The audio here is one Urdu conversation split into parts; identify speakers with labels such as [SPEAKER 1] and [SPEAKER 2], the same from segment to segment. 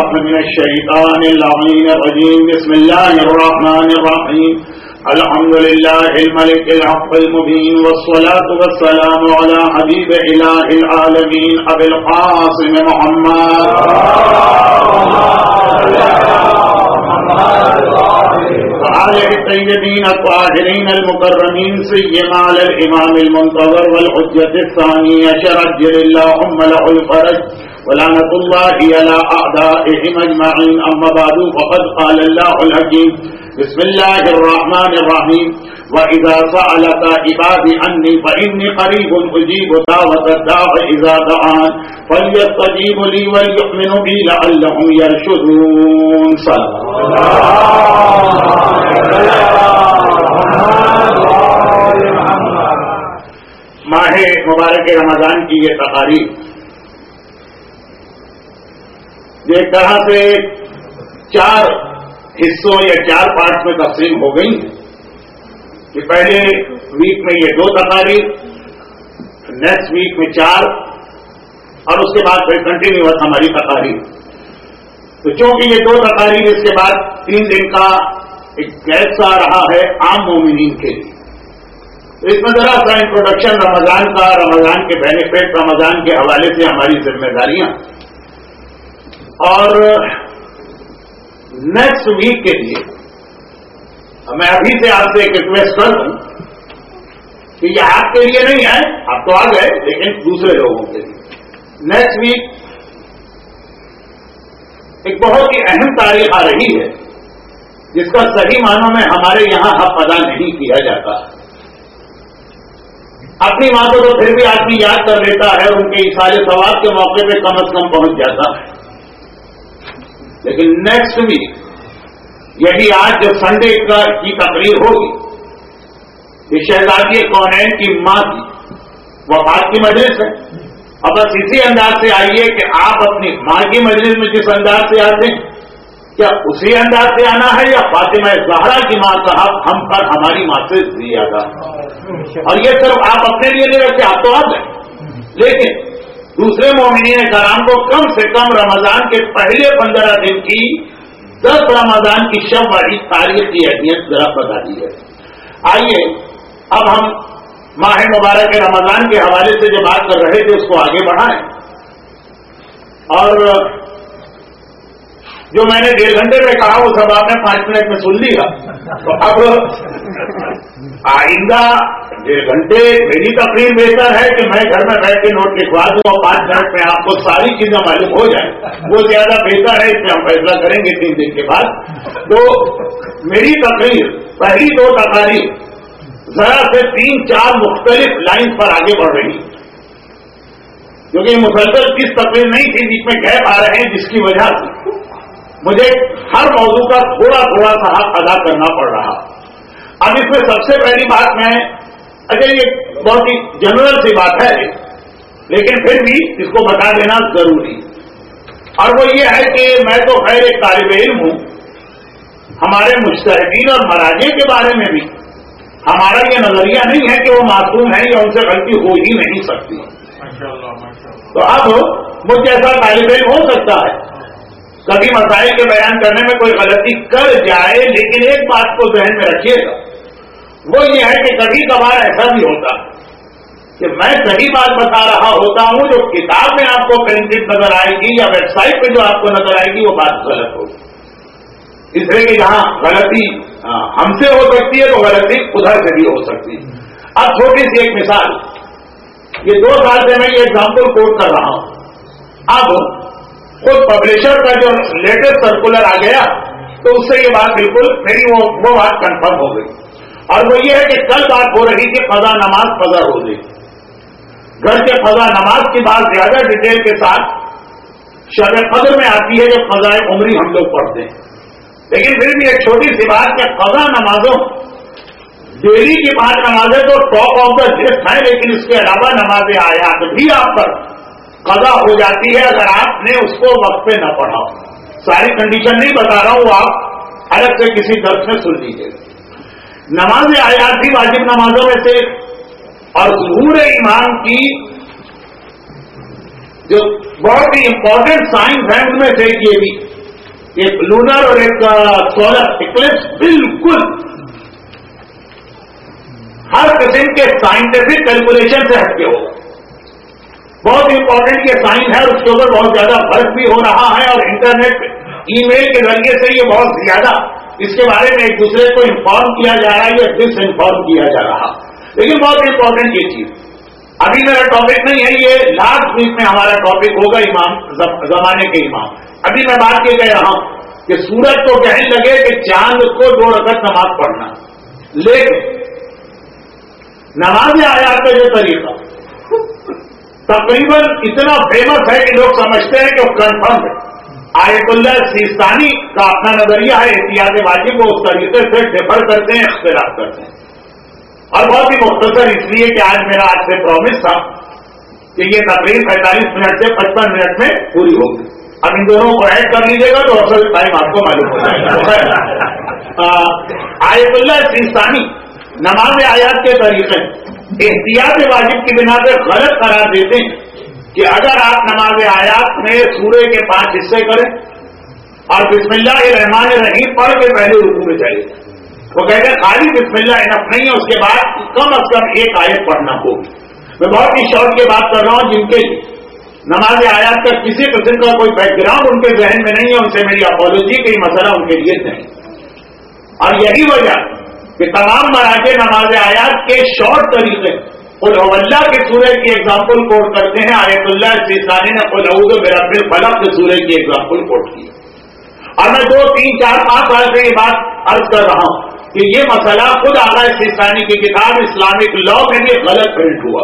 [SPEAKER 1] بالله من الشيطان اللعين الرجيم. بسم الله الرحمن الرحيم. الحمد لله الملك الحق المبين، والصلاة والسلام على حبيب إله العالمين أبي القاسم محمد وآله الطيبين الطاهرين المكرمين، سيما على الإمام المنتظر والحجة الثاني عشر عجل اللهم له الفرج ولعنة الله على أعدائهم أجمعين. أما بعد، فقد قال الله الحكيم: بسم الله الرحمن الرحيم. وإذا سألك عبادي عني فإني قريب أجيب دعوة الداع إذا دعان فليستجيبوا لي وليؤمنوا بي لعلهم يرشدون. صلى ماہ مبارک رمضان کی یہ تقاریب ایک طرح سے 4 حصوں یا 4 پارٹ میں تقسیم ہو گئی کہ پہلے ویک میں یہ 2 تقاریر، نیکسٹ ویک میں 4، اور اس کے بعد پھر کنٹینیوس ہماری تقاریر. تو چونکہ یہ 2 تقاریر اس کے بعد 3 دن کا ایک گیپ سا رہا ہے عام مومنین کے لیے، تو اس میں ذرا سا انٹروڈکشن رمضان کا، رمضان کے بینیفٹ، رمضان کے حوالے سے ہماری ذمہ داریاں، اور نیکسٹ ویک کے لیے میں ابھی سے آپ سے ایک ریکویسٹ کر دوں کہ یہ آپ کے لیے نہیں ہے، آپ تو آ گئے، لیکن دوسرے لوگوں کے لیے نیکسٹ ویک ایک بہت ہی اہم تاریخ آ رہی ہے جس کا صحیح معنوں میں ہمارے یہاں حق ادا نہیں کیا جاتا. اپنی ماں کو تو پھر بھی آدمی یاد کر لیتا ہے، ان کے اثار ثواب کے موقع پہ کم از کم پہنچ جاتا ہے، لیکن نیکسٹ ویک یہی آج جو سنڈے کی تقریر ہوگی، یہ شہزادی کونین کی ماں کی وفات کی مجلس ہے. اب بس اسی انداز سے آئیے کہ آپ اپنی ماں کی مجلس میں جس انداز سے آتے ہیں، کیا اسی انداز سے آنا ہے یا فاطمہ زہرا کی ماں صاحب ہم پر ہماری ماں سے زیادہ؟ اور یہ صرف آپ اپنے لیے نہیں رکھتے، آپ تو آ گئے، لیکن دوسرے مومنین کرام کو کم سے کم رمضان کے پہلے 15 دن کی 10 رمضان کی شب والی تاریخ کی اہمیت ذرا بتا دی ہے. آئیے اب ہم ماہ مبارک رمضان کے حوالے سے جو بات کر رہے تھے اس کو آگے بڑھائیں، اور جو میں نے 1.5 گھنٹے میں کہا وہ سب آپ نے 5 منٹ میں سن لیا. تو اب آئندہ 1.5 گھنٹے میری تقریر بہتر ہے کہ میں گھر میں بیٹھ کے نوٹ لکھوا دوں اور 5 منٹ میں آپ کو ساری چیزیں معلوم ہو جائیں، وہ زیادہ بہتر ہے. اس میں ہم فیصلہ کریں گے 3 دن کے بعد. تو میری تقریر پہلی 2 تقاریر ذرا سے 3-4 مختلف لائن پر آگے بڑھ رہی، کیونکہ مسلسل 30 تقریر نہیں تھی، بیچ میں گیپ آ رہے ہیں، جس کی وجہ سے مجھے ہر موضوع کا تھوڑا تھوڑا سا حق ادا کرنا پڑ رہا. اب اس میں سب سے پہلی بات میں، اگر یہ بہت ہی جنرل سی بات ہے لیکن پھر بھی اس کو بتا دینا ضروری، اور وہ یہ ہے کہ میں تو خیر ایک طالب علم ہوں، ہمارے مجتہدین اور مراجع کے بارے میں بھی ہمارا یہ نظریہ نہیں ہے کہ وہ معصوم ہیں یا ان سے غلطی ہو ہی نہیں سکتی. تو اب مجھ جیسا طالب علم ہو سکتا ہے کبھی مسائل کے بیان کرنے میں کوئی غلطی کر جائے، لیکن ایک بات کو ذہن میں رکھیے گا، وہ یہ ہے کہ کبھی کبھار ایسا بھی ہوتا ہے کہ میں صحیح بات بتا رہا ہوتا ہوں، جو کتاب میں آپ کو پرنٹڈ نظر آئے گی یا ویب سائٹ پہ جو آپ کو نظر آئے گی وہ بات غلط ہوگی. اس لیے کہ جہاں غلطی ہم سے ہو سکتی ہے تو غلطی ادھر سے بھی ہو سکتی ہے. اب چھوٹی سی ایک مثال، یہ 2 سال سے میں یہ ایگزامپل کوٹ کر رہا ہوں. اب خود پبلشر کا جو لیٹسٹ سرکولر آ گیا تو اس سے یہ بات بالکل میری وہ بات کنفرم ہو گئی، اور وہ یہ ہے کہ کل بات ہو رہی تھی قضا نماز فضا روزے، گھر کے قضا نماز کی بات زیادہ ڈیٹیل کے ساتھ شب قدر میں آتی ہے جب قضاء عمری ہم لوگ پڑھتے ہیں، لیکن پھر بھی ایک چھوٹی سی بات کہ قضا نمازوں ڈیلی کی 5 نمازیں تو ٹاپ آف دا لسٹ ہیں، لیکن اس کے علاوہ نماز آیات بھی آپ پر قضا ہو جاتی ہے اگر آپ نے اس کو وقت پہ نہ پڑھا. ساری کنڈیشن نہیں بتا رہا ہوں، آپ الگ سے کسی درس میں سن لیجیے. نماز آیات بھی واجب نمازوں میں سے، اور ظہور ایمان کی جو بہت ہی امپورٹنٹ سائنس ہے ان میں سے یہ بھی ایک لونر اور ایک سولر اکلپس بالکل ہر قسم کے سائنٹیفک کیلکولیشن سے ہٹ کے ہوگا. بہت امپورٹنٹ یہ سائن ہے, اس کے اوپر بہت زیادہ فرق بھی ہو رہا ہے, اور انٹرنیٹ ای میل کے ذریعے سے یہ بہت زیادہ اس کے بارے میں ایک دوسرے کو انفارم کیا جا رہا ہے یا ڈس انفارم کیا جا رہا. لیکن بہت امپورٹنٹ یہ چیز, ابھی میرا ٹاپک نہیں ہے, یہ لاسٹ ویک میں ہمارا ٹاپک ہوگا امام زمانے کے امام. ابھی میں بات یہ کہہ رہا ہوں کہ سورج کو کہنے لگے کہ چاند کو 2 رکعت نماز پڑھنا, لیکن نماز آیات کا جو طریقہ تقریباً اتنا فیمس ہے کہ لوگ سمجھتے ہیں کہ وہ کنفرم ہے. آیت اللہ سیستانی کا اپنا نظریہ ہے, احتیاط واجب کو اس طریقے سے ڈفر کرتے ہیں, اختلاف کرتے ہیں. اور بہت ہی مختصر اس لیے کہ آج میرا آپ سے پرومس تھا کہ یہ تقریب 45 منٹ سے 55 منٹ میں پوری ہوگی. اب ان دونوں کو ایڈ کر لیجیے گا تو اصل ٹائم آپ کو معلوم ہو جائے گا. آیت اللہ سیستانی نماز آیات کے طریقے احتیاط واجب کی بنا پر غلط قرار دیتے ہیں کہ اگر آپ نماز آیات میں سورہ کے 5 حصے کریں اور بسم اللہ الرحمن الرحیم پڑھ کے پہلے رکوع میں چلے جائیں, وہ کہتے ہیں خالی بسم اللہ انف نہیں ہے, اس کے بعد کم از کم ایک آیت پڑھنا ہوگی. میں بہت ہی شارٹ کی بات کر رہا ہوں جن کے نماز آیات کا کسی قسم کا کوئی بیک گراؤنڈ ان کے ذہن میں نہیں ہے, ان سے میری اپالوجی کہ یہ مسئلہ ان کے لیے نہیں. اور یہی وجہ کہ تمام مراجع نماز آیات کے شارٹ طریقے قل هو اللہ کے سورہ کی ایگزامپل کوٹ کرتے ہیں. آیت اللہ سیستانی نے قل اعوذ برب الفلق کے سورہ کی ایگزامپل کوٹ کی. اور میں 2, 3, 4, 5 سال سے یہ بات عرض کر رہا ہوں کہ یہ مسئلہ خود آغا سیستانی کی کتاب اسلامک لا میں بھی غلط پرنٹ ہوا.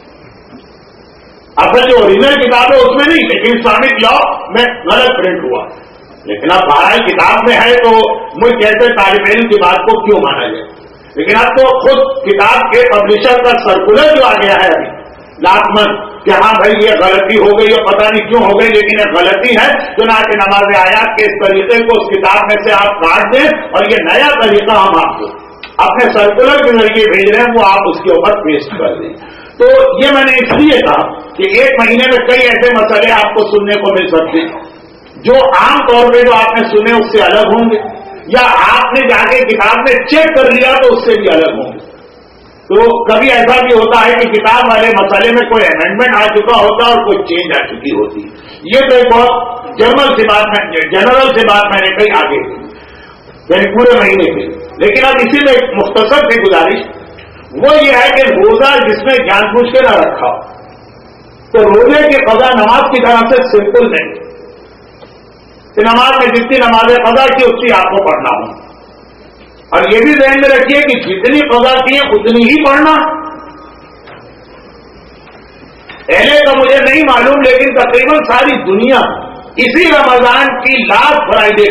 [SPEAKER 1] اصل جو اوریجنل کتاب ہے اس میں نہیں, لیکن اسلامک لا میں غلط پرنٹ ہوا. لیکن اب بہرحال کتاب میں ہے تو مجھ جیسے طالب علم کی بات کو کیوں مانا جائے. لیکن اب تو خود کتاب کے پبلشر کا سرکولر جو آ گیا ہے ابھی لازمن کہ ہاں بھائی یہ غلطی ہو گئی, اور پتہ نہیں کیوں ہو گئی, لیکن یہ غلطی ہے. چنانچہ نماز آیات کے اس طریقے کو اس کتاب میں سے آپ کاٹ دیں, اور یہ نیا طریقہ ہم آپ کو اپنے سرکولر کے ذریعے بھیج رہے ہیں, وہ آپ اس کے اوپر پیسٹ کر دیں. تو یہ میں نے اس لیے کہا کہ 1 مہینے میں کئی ایسے مسئلے آپ کو سننے کو مل سکتے ہیں جو عام طور پہ جو آپ نے سنے اس سے الگ ہوں گے, یا آپ نے جا کے کتاب میں چیک کر لیا تو اس سے بھی الگ ہوں گے. تو کبھی ایسا بھی ہوتا ہے کہ کتاب والے مسئلے میں کوئی امینڈمنٹ آ چکا ہوتا ہے اور کوئی چینج آ چکی ہوتی. یہ تو ایک بہت جنرل سی بات میں نے کہی آگے یعنی پورے مہینے کی. لیکن اب اسی میں ایک مختصر سی گزارش وہ یہ ہے کہ روزہ جس میں جان بوجھ کے نہ رکھا تو روزے کی قضا نماز کی طرح سے سمپل نہیں کہ نماز میں جتنی نمازیں قضا کی اتنی آپ کو پڑھنا ہو. اور یہ بھی ذہن میں رکھیے کہ جتنی قضا کی ہے اتنی ہی پڑھنا. پہلے تو مجھے نہیں معلوم, لیکن تقریباً ساری دنیا اسی رمضان کی لاسٹ فرائیڈے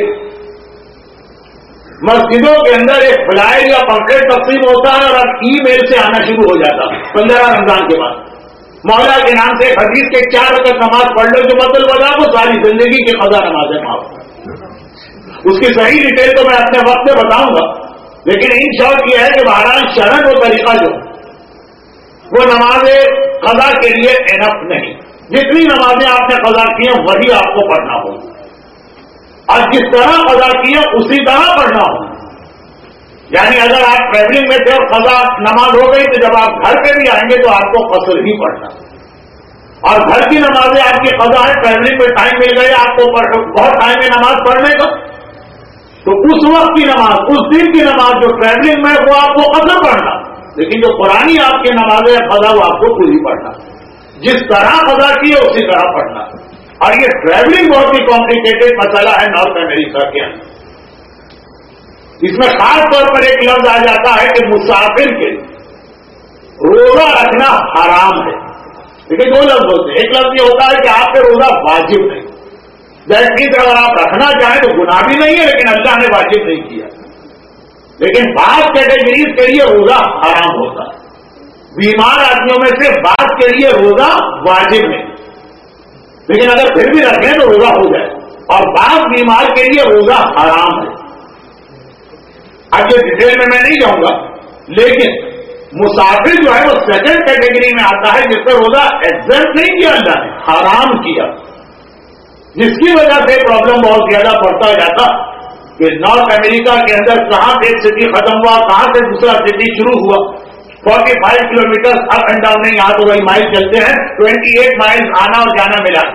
[SPEAKER 1] مسجدوں کے اندر ایک فلائر یا پمفلیٹ تقسیم ہوتا ہے, اور اب ای میل سے آنا شروع ہو جاتا 15 رمضان کے بعد. مولا کے نام سے حدیث کے 4 رکعت نماز پڑھ لو, جو مطلب بتا وہ ساری زندگی کی قضا نمازیں معاف. اس کی صحیح ڈیٹیل تو میں اپنے وقت میں بتاؤں گا, لیکن ان شارٹ یہ ہے کہ بہرحال شرط و طریقہ جو وہ نماز قضا کے لیے انف نہیں. جتنی نمازیں آپ نے قضا کی ہیں وہی آپ کو پڑھنا ہوگی, اور جس طرح قضا کی ہے اسی طرح پڑھنا ہوگا. یعنی اگر آپ ٹریولنگ میں تھے اور قضا نماز ہو گئی تو جب آپ گھر پہ بھی آئیں گے تو آپ کو قصر ہی پڑھنا, اور گھر کی نمازیں آپ کی قضا ہے, ٹریولنگ میں ٹائم مل گیا آپ کو بہت ٹائم ہے نماز پڑھنے کا, تو اس وقت کی نماز اس دن کی نماز جو ٹریولنگ میں وہ آپ کو قصر پڑھنا, لیکن جو پرانی آپ کی نمازیں قضا وہ آپ کو پوری پڑھنا. جس طرح قضا کی ہے اسی طرح پڑھنا. اور یہ ٹریولنگ بہت ہی کمپلیکیٹڈ مسئلہ ہے نارتھ امریکہ کے اندر. اس میں خاص طور پر ایک لفظ آ جاتا ہے کہ مسافر کے روزہ رکھنا حرام ہے. لیکن 2 لفظ ہوتے ہیں. ایک لفظ یہ ہوتا ہے کہ آپ پہ روزہ واجب نہیں, جیسے اگر آپ رکھنا چاہیں تو گناہ بھی نہیں ہے, لیکن اللہ نے واجب نہیں کیا. لیکن بعض کیٹیگریز کے لیے روزہ حرام ہوتا ہے. بیمار آدمیوں میں سے بعض کے لیے روزہ واجب نہیں, لیکن اگر پھر بھی رکھیں تو روزہ ہو جائے, اور بعض بیمار کے لیے روزہ حرام ہے. اب یہ ڈیٹیل میں نہیں جاؤں گا, لیکن مسافر جو ہے وہ سیکنڈ کیٹیگری میں آتا ہے جس پر روزہ ایگزمپٹ نہیں کیا اللہ نے, حرام کیا. جس کی وجہ سے پرابلم بہت زیادہ بڑھتا جاتا کہ نارتھ امریکہ کے اندر کہاں سے ایک سٹی ختم ہوا, کہاں سے دوسرا سٹی شروع ہوا. 45 کلومیٹر اپ اینڈ ڈاؤن نہیں, یہاں تو وہی مائل چلتے ہیں, 28 مائل آنا اور جانا ملا.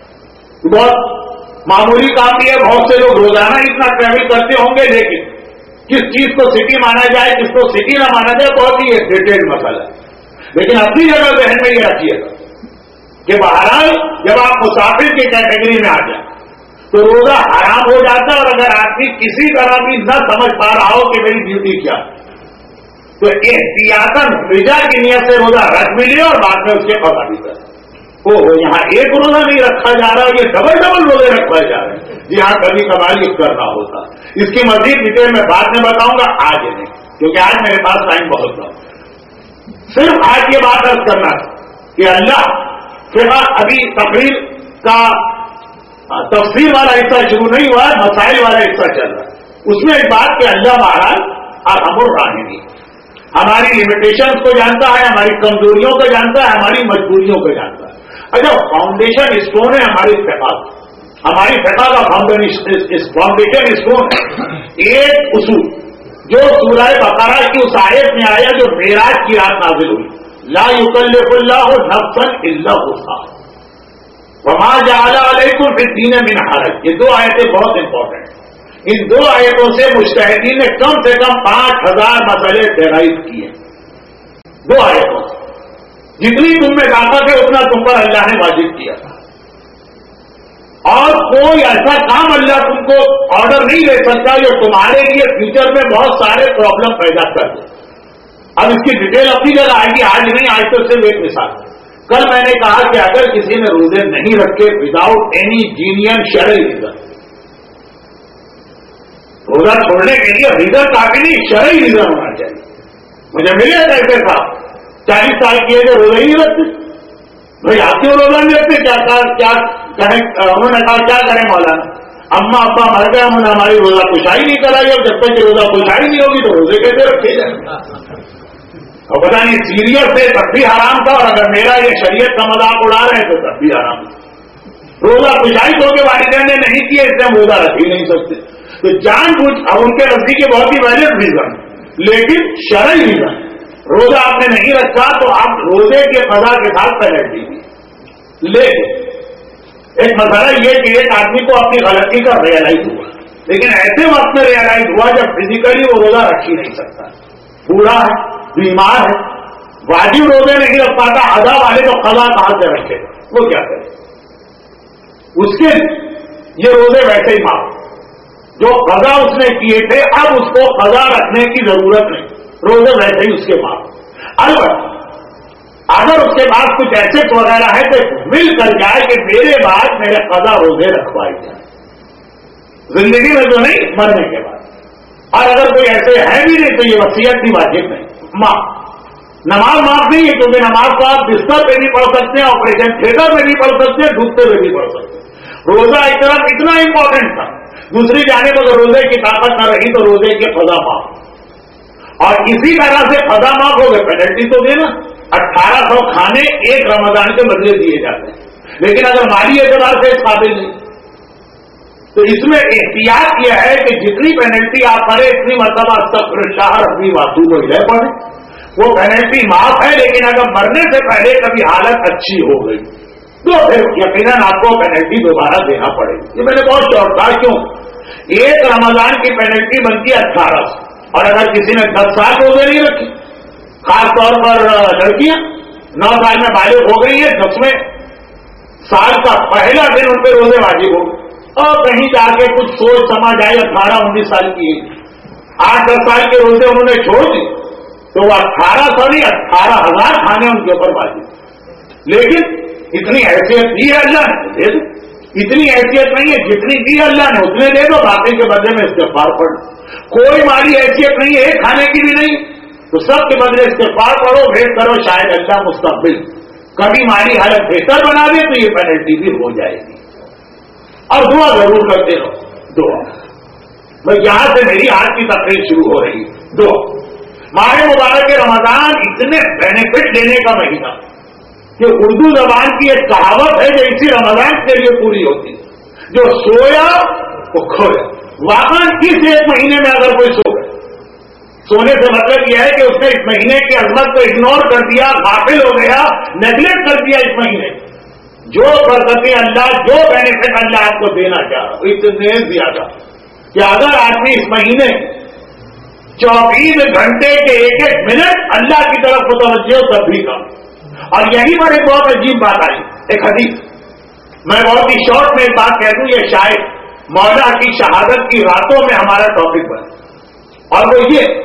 [SPEAKER 1] بہت معمولی کام بھی ہے. بہت سے لوگ روزانہ اتنا ٹریول کرتے ہوں گے, لیکن کس چیز کو سٹی مانا جائے, کس کو سٹی نہ مانا جائے, بہت ہی ڈیٹیل مسئلہ ہے. لیکن اپنی جگہ ذہن میں یہ رکھیے گا کہ بہرحال جب آپ مسافر کی کیٹیگری میں آ جائیں تو روزہ حرام ہو جاتا ہے. اور اگر آدمی کسی طرح بھی نہ سمجھ پا رہا ہو کہ میری ڈیوٹی کیا تو احتیاطاً رجا کی نیت سے روزہ رکھ بھی لے اور بعد میں اس کے قضا بھی کرے. یہاں ایک روزہ نہیں رکھا جا رہا, یہ ڈبل روزے رکھوائے جا رہے ہیں. جی ہاں, کبھی کبھار یہ کرنا ہوتا. اس کی مزید ڈیٹیل میں بعد میں بتاؤں گا, آج نہیں, کیونکہ آج میرے پاس ٹائم بہت کم. صرف آج یہ بات عرض کرنا ہے کہ اللہ فقہ ابھی تقریر کا تفسیر والا حصہ شروع نہیں ہوا ہے, مسائل والا حصہ چل رہا ہے. اس میں ایک بات کہ اللہ بہرحال ارحم الراحمین ہماری لمیٹیشنز کو جانتا ہے, ہماری کمزوریوں کو جانتا ہے, ہماری مجبوریوں کو جانتا ہے. اچھا, فاؤنڈیشن اسٹون ہے ہماری فقہ, ہماری فقہ کا فاؤنڈیشن اسٹون ہے ایک اصول جو سورہ بقرہ کی اس آیت میں آیا جو معراج کی رات نازل ہوئی, لا یکلف اللہ نفسا الا وسعها وما جعل علیکم فی الدین من حرج. یہ دو آیتیں بہت امپورٹنٹ ہیں. ان دو آیتوں سے مجتہدین نے کم سے کم 5000 مسئلے ڈیرائیو کیے. دو آیتوں سے جتنی تم میں طاقت ہے اتنا تم پر اللہ نے واجب کیا تھا. اور کوئی ایسا کام اللہ تم کو آرڈر نہیں دے سکتا جو تمہارے لیے فیوچر میں بہت سارے پرابلم پیدا کر دے. اب اس کی ڈیٹیل اپنی جگہ آئے گی, آج نہیں, آج تو صرف ایک مثال. کل میں نے کہا کہ اگر کسی نے روزے نہیں رکھے وداؤٹ اینی جینین شرعی ریزن, روزہ چھوڑنے کے لیے ریزن کافی نہیں, شرعی ریزن ہونا چاہیے. مجھے ملے ایسے صاحب 40 سال کیے جو روزہ ہی نہیں رکھتے. بھائی آپ کیوں روزہ نہیں رکھتے, کیا کہیں, انہوں نے کہا کیا کریں مولانا, اما ابا مر گئے, ہم نے ہماری روزہ کشائی نہیں کرائی, اور جب تک کہ روزہ کشائی نہیں ہوگی تو روزے کیسے رکھے جائیں. اور پتا نہیں سیریس ہے تب بھی حرام تھا, اور اگر میرا یہ شریعت کا مذاق اڑا رہے ہیں تو تب بھی حرام تھا. روزہ کشائی تو کے والدین نے نہیں کیا, اس سے ہم روزہ رکھ ہی نہیں سکتے. تو جان بوجھ, اب ان کے نزدیک بہت ہی ویلڈ ریزن, لیکن شرعی ریزن, روزہ آپ نے نہیں رکھا تو آپ روزے کے قضا کے ساتھ پینلٹی دی. لیکن ایک مسئلہ یہ کہ ایک آدمی کو اپنی غلطی کا ریئلائز ہوا, لیکن ایسے وقت میں ریئلائز ہوا جب فزیکلی وہ روزہ رکھ ہی نہیں سکتا, بوڑھا ہے, بیمار ہے, واجب روزے نہیں رکھ پاتا, ادا والے تو قضا کہاں سے رکھے, وہ کیا کرے. اس کے یہ روزے ویسے ہی معاف, جو قضا اس نے کیے تھے اب اس کو قضا رکھنے کی ضرورت نہیں, روزے ویسے ہی اس کے معاف. البتہ اگر اس کے پاس کچھ ایسٹ وغیرہ ہے تو مل کر جائے کہ میرے بعد میرے قضا روزے رکھوائی جائے, زندگی میں تو نہیں, مرنے کے بعد. اور اگر کوئی ایسے ہے بھی نہیں تو یہ وصیت بھی واجب نہیں. نماز معاف نہیں ہے, کیونکہ نماز کو آپ بستر پہ بھی پڑھ سکتے ہیں, آپریشن تھیٹر میں بھی پڑھ سکتے ہیں, ڈوبتے ہوئے بھی پڑھ سکتے ہیں. روزہ ایک طرف اتنا امپورٹنٹ تھا, دوسری جانب اگر روزے کی طاقت نہ رہی تو روزے کے قضا معاف. اور اسی طرح سے قضا معاف ہو گئے, پینلٹی تو دینا. 1800 کھانے ایک رمضان کے بدلے دیے جاتے ہیں, لیکن اگر مالی اعتبار سے اس قابل نہیں تو اس میں احتیاط کیا ہے کہ جتنی پینلٹی آپ کریں اتنی مرتبہ استغفراللہ ربی واتوب الیہ پڑھیں. وہ پینلٹی معاف ہے, لیکن اگر مرنے سے پہلے کبھی حالت اچھی ہو گئی تو پھر یقیناً آپ کو پینلٹی دوبارہ دینا پڑے گی. یہ میں نے بہت شوق تھا, کیوں ایک رمضان کی پینلٹی بنتی ہے 1800, اور اگر کسی نے 10 سال روزے نہیں رکھی, خاص طور پر لڑکیاں 9 سال میں بالغ ہو گئی ہیں, 10ویں سال کا پہلا دن ان پہ روزے واجب ہو گئے, اور کہیں جا کے کچھ سوچ سمجھ آئی 18-19 سال کی 8-10 سال کے روزے انہوں نے چھوڑ دی تو وہ 1800 نہیں 18,000 کھانے ان کے اوپر واجب. لیکن اتنی حیثیت دی ہے اللہ نے, دے دو. اتنی حیثیت نہیں ہے, جتنی دی اللہ نے اتنے دے دو, باقی کے بدلے میں استغفار پڑھ. کوئی مالی حیثیت نہیں ہے, کھانے کی بھی نہیں, تو سب کے بدلے استغفار پڑھو, ویٹ کرو, شاید اللہ مستقبل کبھی مالی حالت بہتر بنا دے تو یہ پینلٹی بھی ہو جائے گی. اور دعا ضرور کرتے رہو, دعا. بھائی یہاں سے میری آج کی تقریر شروع ہو رہی ہے. دعا. ماہ مبارک رمضان اتنے بینیفٹ دینے کا مہینہ کہ اردو زبان کی ایک کہاوت ہے جو اسی رمضان کے لیے پوری ہوتی ہے. جو سویا وہ کھویا. واقعی اس 1 مہینے میں اگر کوئی سو گئے, سونے سے مطلب یہ ہے کہ اس نے اس مہینے کی عظمت کو اگنور کر دیا, غافل ہو گیا, نیگلیکٹ کر دیا. اس مہینے جو برکتیں اللہ, جو بینیفٹ اللہ آپ کو دینا چاہ رہا اتنے زیادہ کہ اگر آدمی اس مہینے 24 گھنٹے کے 1 منٹ اللہ کی طرف متوجہ ہو تب بھی کم. اور یہی پر ایک بہت عجیب بات آئی, ایک حدیث میں بہت ہی شارٹ میں ایک بات کہہ دوں, یہ شاید مولا کی شہادت کی راتوں میں ہمارا ٹاپک بنا, اور وہ یہ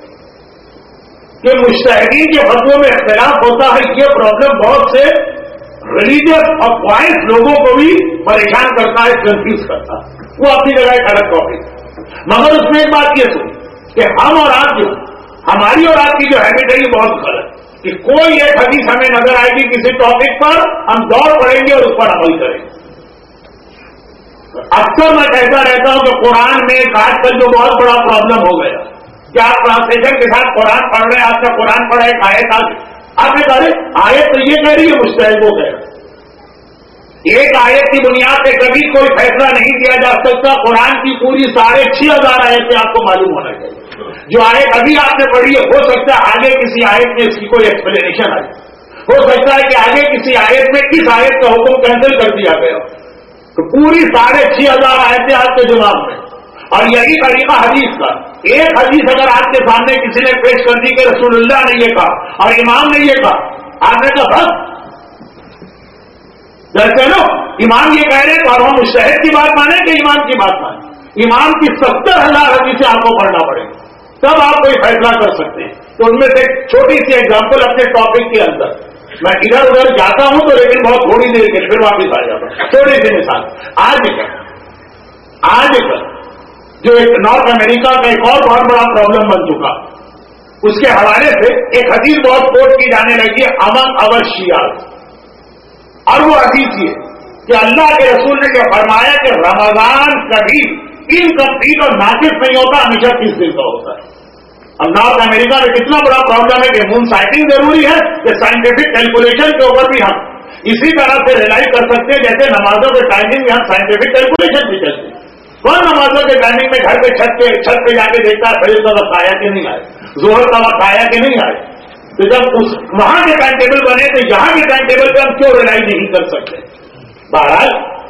[SPEAKER 1] کہ مجتہدین کے فتووں میں اختلاف ہوتا ہے. یہ پرابلم بہت سے ریلیجیس اور وائس لوگوں کو بھی پریشان کرتا ہے, کنفیوز کرتا ہے. وہ اپنی جگہ ایک الگ ٹاپک, مگر اس میں ایک بات یہ سنی کہ ہم اور آپ جو, ہماری اور آپ کی جو ہیبٹ ہے یہ بہت غلط کہ کوئی ایک حدیث ہمیں نظر آئے گی کسی ٹاپک پر, ہم دوڑ پڑیں گے اور اس پر عمل کریں گے. اکثر میں کہتا رہتا ہوں کہ قرآن میں آج کل جو بہت بڑا پرابلم ہو گیا کہ آپ ٹرانسلیشن کے ساتھ قرآن پڑھ رہے ہیں, آپ کا قرآن پڑھا ایک آیت آپ نے کہا آیت تو یہ کہہ رہی ہے مجتہد وہ کہہ رہا ہے. ایک آیت کی بنیاد پہ کبھی کوئی فیصلہ نہیں کیا جا سکتا. قرآن کی پوری 6,500 آیتیں آپ کو معلوم ہونا چاہیے. جو آیت ابھی آپ نے پڑھی ہے ہو سکتا ہے آگے کسی آیت میں اس کی کوئی ایکسپلینیشن آئی, ہو سکتا ہے کہ آگے کسی آیت میں اس آیت کا حکم کینسل کر دیا گیا. تو پوری 6,500 آیتیں آپ کے دماغ میں, اور یہی طریقہ حدیث کا. ایک حدیث اگر آپ کے سامنے کسی نے پیش کر دی کہ رسول اللہ نے یہ کہا اور امام نے یہ کہا, آپ نے کہا بس جیسے نا امام یہ کہہ رہے ہیں تو ہم مجتہد کی بات مانیں کہ امام کی بات مانیں. امام کی 70,000 حدیثیں آپ کو پڑھنا پڑے گی تب آپ کوئی فیصلہ کر سکتے ہیں. تو ان میں سے ایک چھوٹی سی ایگزامپل اپنے ٹاپک کے اندر, میں ادھر ادھر جاتا ہوں تو لیکن بہت تھوڑی دیر کے پھر واپس آ جاتا ہوں. تھوڑی سی مثال, آج کل جو ایک نارتھ امریکہ کا ایک اور بہت بڑا پرابلم بن چکا, اس کے حوالے سے ایک حدیث بہت کوٹ کی جانے لگی ہے امنگ اور شیعہ. اور وہ حدیث یہ کہ اللہ کے رسول نے یہ فرمایا کہ رمضان کبھی انکمپلیٹ اور ناقص نہیں ہوتا, ہمیشہ 30 دن کا ہوتا ہے. اب نارتھ امریکہ میں کتنا بڑا پرابلم ہے کہ مون سائٹنگ ضروری ہے کہ سائنٹیفک کیلکولیشن کے اوپر بھی ہم اسی طرح سے ریلائی کر سکتے ہیں جیسے نمازوں کے ٹائمنگ میں ہم سائنٹیفک کیلکولیشن بھی چلتے ہیں. کون نمازوں کے ٹائمنگ میں گھر پہ چھت پہ جا کے دیکھتا ہے فجر کا وقت آیا کہ نہیں آئے, ظہر کا وقت آیا کہ نہیں آئے. تو جب وہاں کے ٹائم ٹیبل بنے تو یہاں کے ٹائم ٹیبل پہ ہم کیوں ریلائی نہیں کر سکتے. بہرحال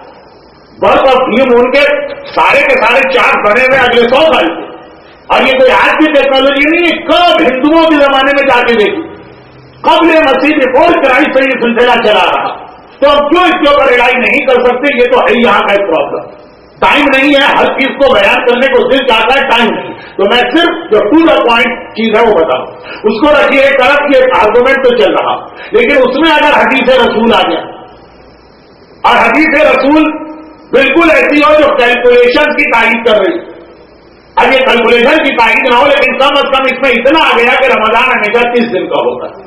[SPEAKER 1] برف اور فیوم ان کے سارے چارٹ بنے ہوئے اگلے 100 سال سے, اور یہ کوئی آج کی ٹیکنالوجی نہیں ہے. کب ہندوؤں کے زمانے میں جا کے دیکھی, قبل مسیح بفور کرائسٹ سے یہ سلسلہ چلا رہا, تو ہم کیوں اس کے اوپر ریلائی نہیں کر سکتے. یہ تو ہے یہاں کا ایک پرابلم, ٹائم نہیں ہے. ہر چیز کو بیان کرنے کو دل چاہتا ہے, ٹائم نہیں. تو میں صرف جو ٹو دا پوائنٹ چیز ہے وہ بتاؤں, اس کو رکھیے ایک طرف کی. ایک آرگومنٹ تو چل رہا, لیکن اس میں اگر حدیث رسول آ گیا اور حدیث رسول بالکل ایسی ہو جو کیلکولیشن کی تائید کر رہی, اب یہ کیلکولیشن کی تائید نہ ہو لیکن کم از کم اس میں اتنا آ گیا کہ رمضان ہمیشہ 30 دن کا ہوتا ہے.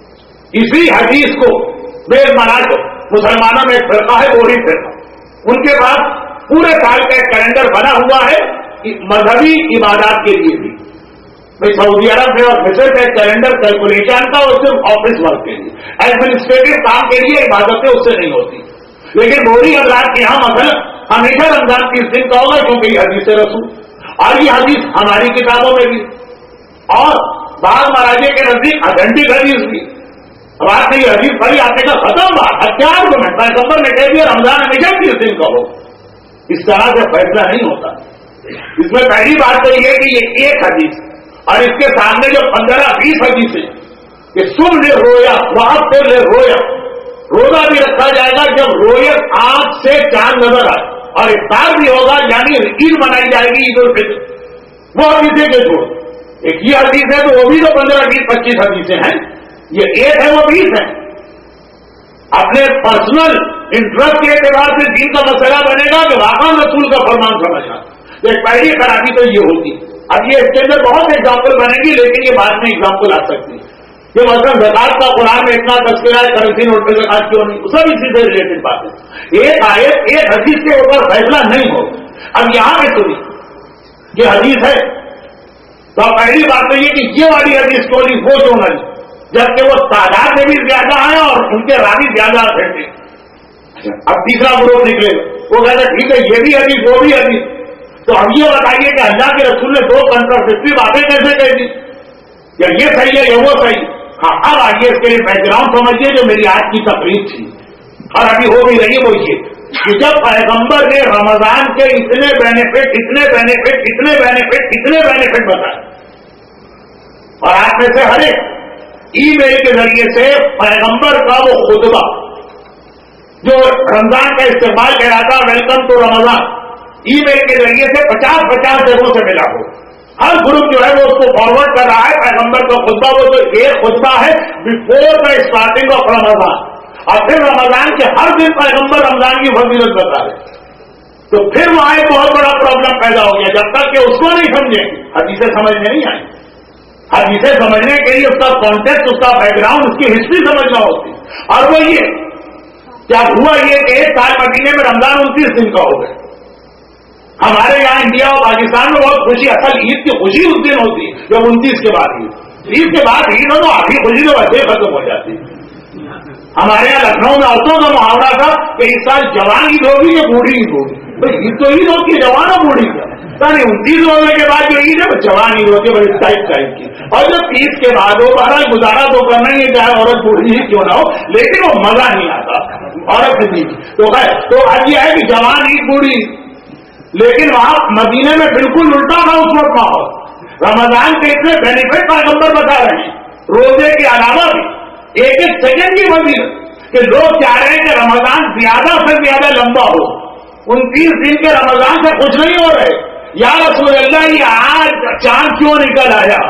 [SPEAKER 1] اسی حدیث کو بے مناظ مسلمانوں میں ایک فرقہ ہے, وہی فرقہ, ان کے پاس پورے سال کا ایک کیلنڈر بنا ہوا ہے مذہبی عبادات کے لیے بھی. سعودی عرب میں اور مصر میں کیلنڈر کیلکولیشن کا, اور صرف آفس ورک کے لیے, ایڈمنسٹریٹو کام کے لیے عبادتیں اس سے نہیں ہوتی. لیکن موری حضرات کے یہاں مثلا ہمیشہ رمضان 30 دن کا ہوگا کیونکہ یہ حدیث رسول, اور یہ حدیث ہماری کتابوں میں بھی اور بعض مہاراجے کے نزدیک اتھینٹک حدیث بھی. اب آپ نے یہ حدیث پڑھی, آپ نے کہا ختم بات, ہتھیار کو پیغمبر نے کہہ دیا رمضان ہمیشہ 30 دن کا ہو. اس طرح سے فیصلہ نہیں ہوتا. اس میں پہلی بات تو یہ ہے کہ یہ ایک حدیث اور اس کے سامنے جو 15-20 حدیثیں کہ سن لے رویا وہاں پہ لے رویا, روزہ بھی رکھا جائے گا جب رویت آنکھ سے چاند نظر آئے, اور افطار بھی ہوگا یعنی عید منائی جائے گی عید الفطر. وہ حدیثیں کے چھوڑ, ایک یہ حدیث ہے تو وہ بھی تو 15-20-25 حدیثیں ہیں. یہ ایک ہے وہ 20 ہیں. اپنے پرسنل انٹرسٹ کے اعتبار سے دین کا مسئلہ بنے گا کہ واقعہ رسول کا فرمان سمجھنا. تو ایک پہلی خرابی تو یہ ہوگی. اب یہ اس کے اندر بہت ایگزامپل بنے گی لیکن یہ بعد میں ایگزامپل آ سکتی ہے کہ مثلا زکات کا قرآن میں اتنا تذکرہ ہے, کرنسی نوٹ پہ زکات کیوں نہیں, سب اسی سے ریلیٹڈ بات ہے. ایک آیت ایک حدیث کے اوپر فیصلہ نہیں ہوگا. اب یہاں پہ سنی یہ حدیث ہے تو پہلی بات تو یہ کہ یہ والی حدیث کیوں نہیں, وہ کیوں نہیں, جبکہ وہ تعداد میں بھی زیادہ ہیں اور ان کے راوی زیادہ تھے. اب تیسرا گروہ نکلے گا وہ کہتا ہے ٹھیک ہے یہ بھی حدیث وہ بھی حدیث. تو اب یہ بتائیے کہ اللہ کے رسول نے 2 کنٹرڈکٹری باتیں کیسے کہہ دی؟ یا یہ صحیح ہے یا وہ صحیح؟ ہاں اب آئیے اس کے لیے بیک گراؤنڈ سمجھیے جو میری آج کی تقریر تھی اور ابھی ہو بھی رہی ہے وہ یہ کہ جب پیغمبر نے رمضان کے اتنے بینیفٹ بتائے اور آپ میں سے ہر ایک ای میل کے ذریعے سے پیغمبر کا وہ خطبہ جو رمضان کا استعمال کر رہا تھا ویلکم ٹو رمضان ای میل کے ذریعے سے 50 جگہوں سے ملا ہو. ہر گروپ جو ہے وہ اس کو فارورڈ کر رہا ہے پیغمبر کا خطبہ. وہ جو ایک خطبہ ہے before the starting of Ramzan اور پھر رمضان کے ہر دن پیغمبر رمضان کی فضیلت بتا رہے. تو پھر وہاں ایک بہت بڑا پرابلم پیدا ہو گیا جب تک کہ اس کو نہیں سمجھیں حدیثیں سمجھ میں نہیں آئی. حدیثیں سمجھنے کے لیے اس کا کانٹیکٹ اس کا بیک گراؤنڈ اس کی ہسٹری سمجھنا ہوتی. اور وہ یہ کیا ہوا یہ کہ 1 سال مدینے میں رمضان 29 دن کا ہو گئے. ہمارے یہاں انڈیا اور پاکستان میں بہت خوشی اصل عید کی خوشی اس دن ہوتی جب 29 کے بعد عید کے بعد عید ہو تو آخری خوشی تو ویسے ختم ہو جاتی. ہمارے یہاں لکھنؤ میں عورتوں کا محاورہ تھا کہ اس سال جوان عید ہوگی یا بوڑھی عید ہوگی. عید تو عید ہوتی ہے جوان اور بوڑھی کا. 29 ہونے کے بعد جو عید ہے وہ جوان عید ہوتی ہے بڑی ٹائپ کی. اور جب 30 کے بعد ہو بہرحال گزارا تو کرنا ہی ہے چاہے عورت بوڑھی ہی کیوں نہ ہو لیکن وہ مزہ نہیں آتا عورت کی. تو اب یہ ہے کہ جوان عید بوڑھی عید. لیکن وہاں مدینے میں بالکل الٹا تھا اس وقت ماحول. رمضان کے اتنے بینیفٹ پیغمبر بتا رہے ہیں روزے کے علاوہ بھی ایک سیکنڈ کی فضیلت کہ لوگ چاہ رہے ہیں کہ رمضان زیادہ سے زیادہ لمبا ہو. 29 دن کے رمضان سے کچھ نہیں ہو رہے. یا رسول اللہ یہ آج چاند کیوں نکل آیا؟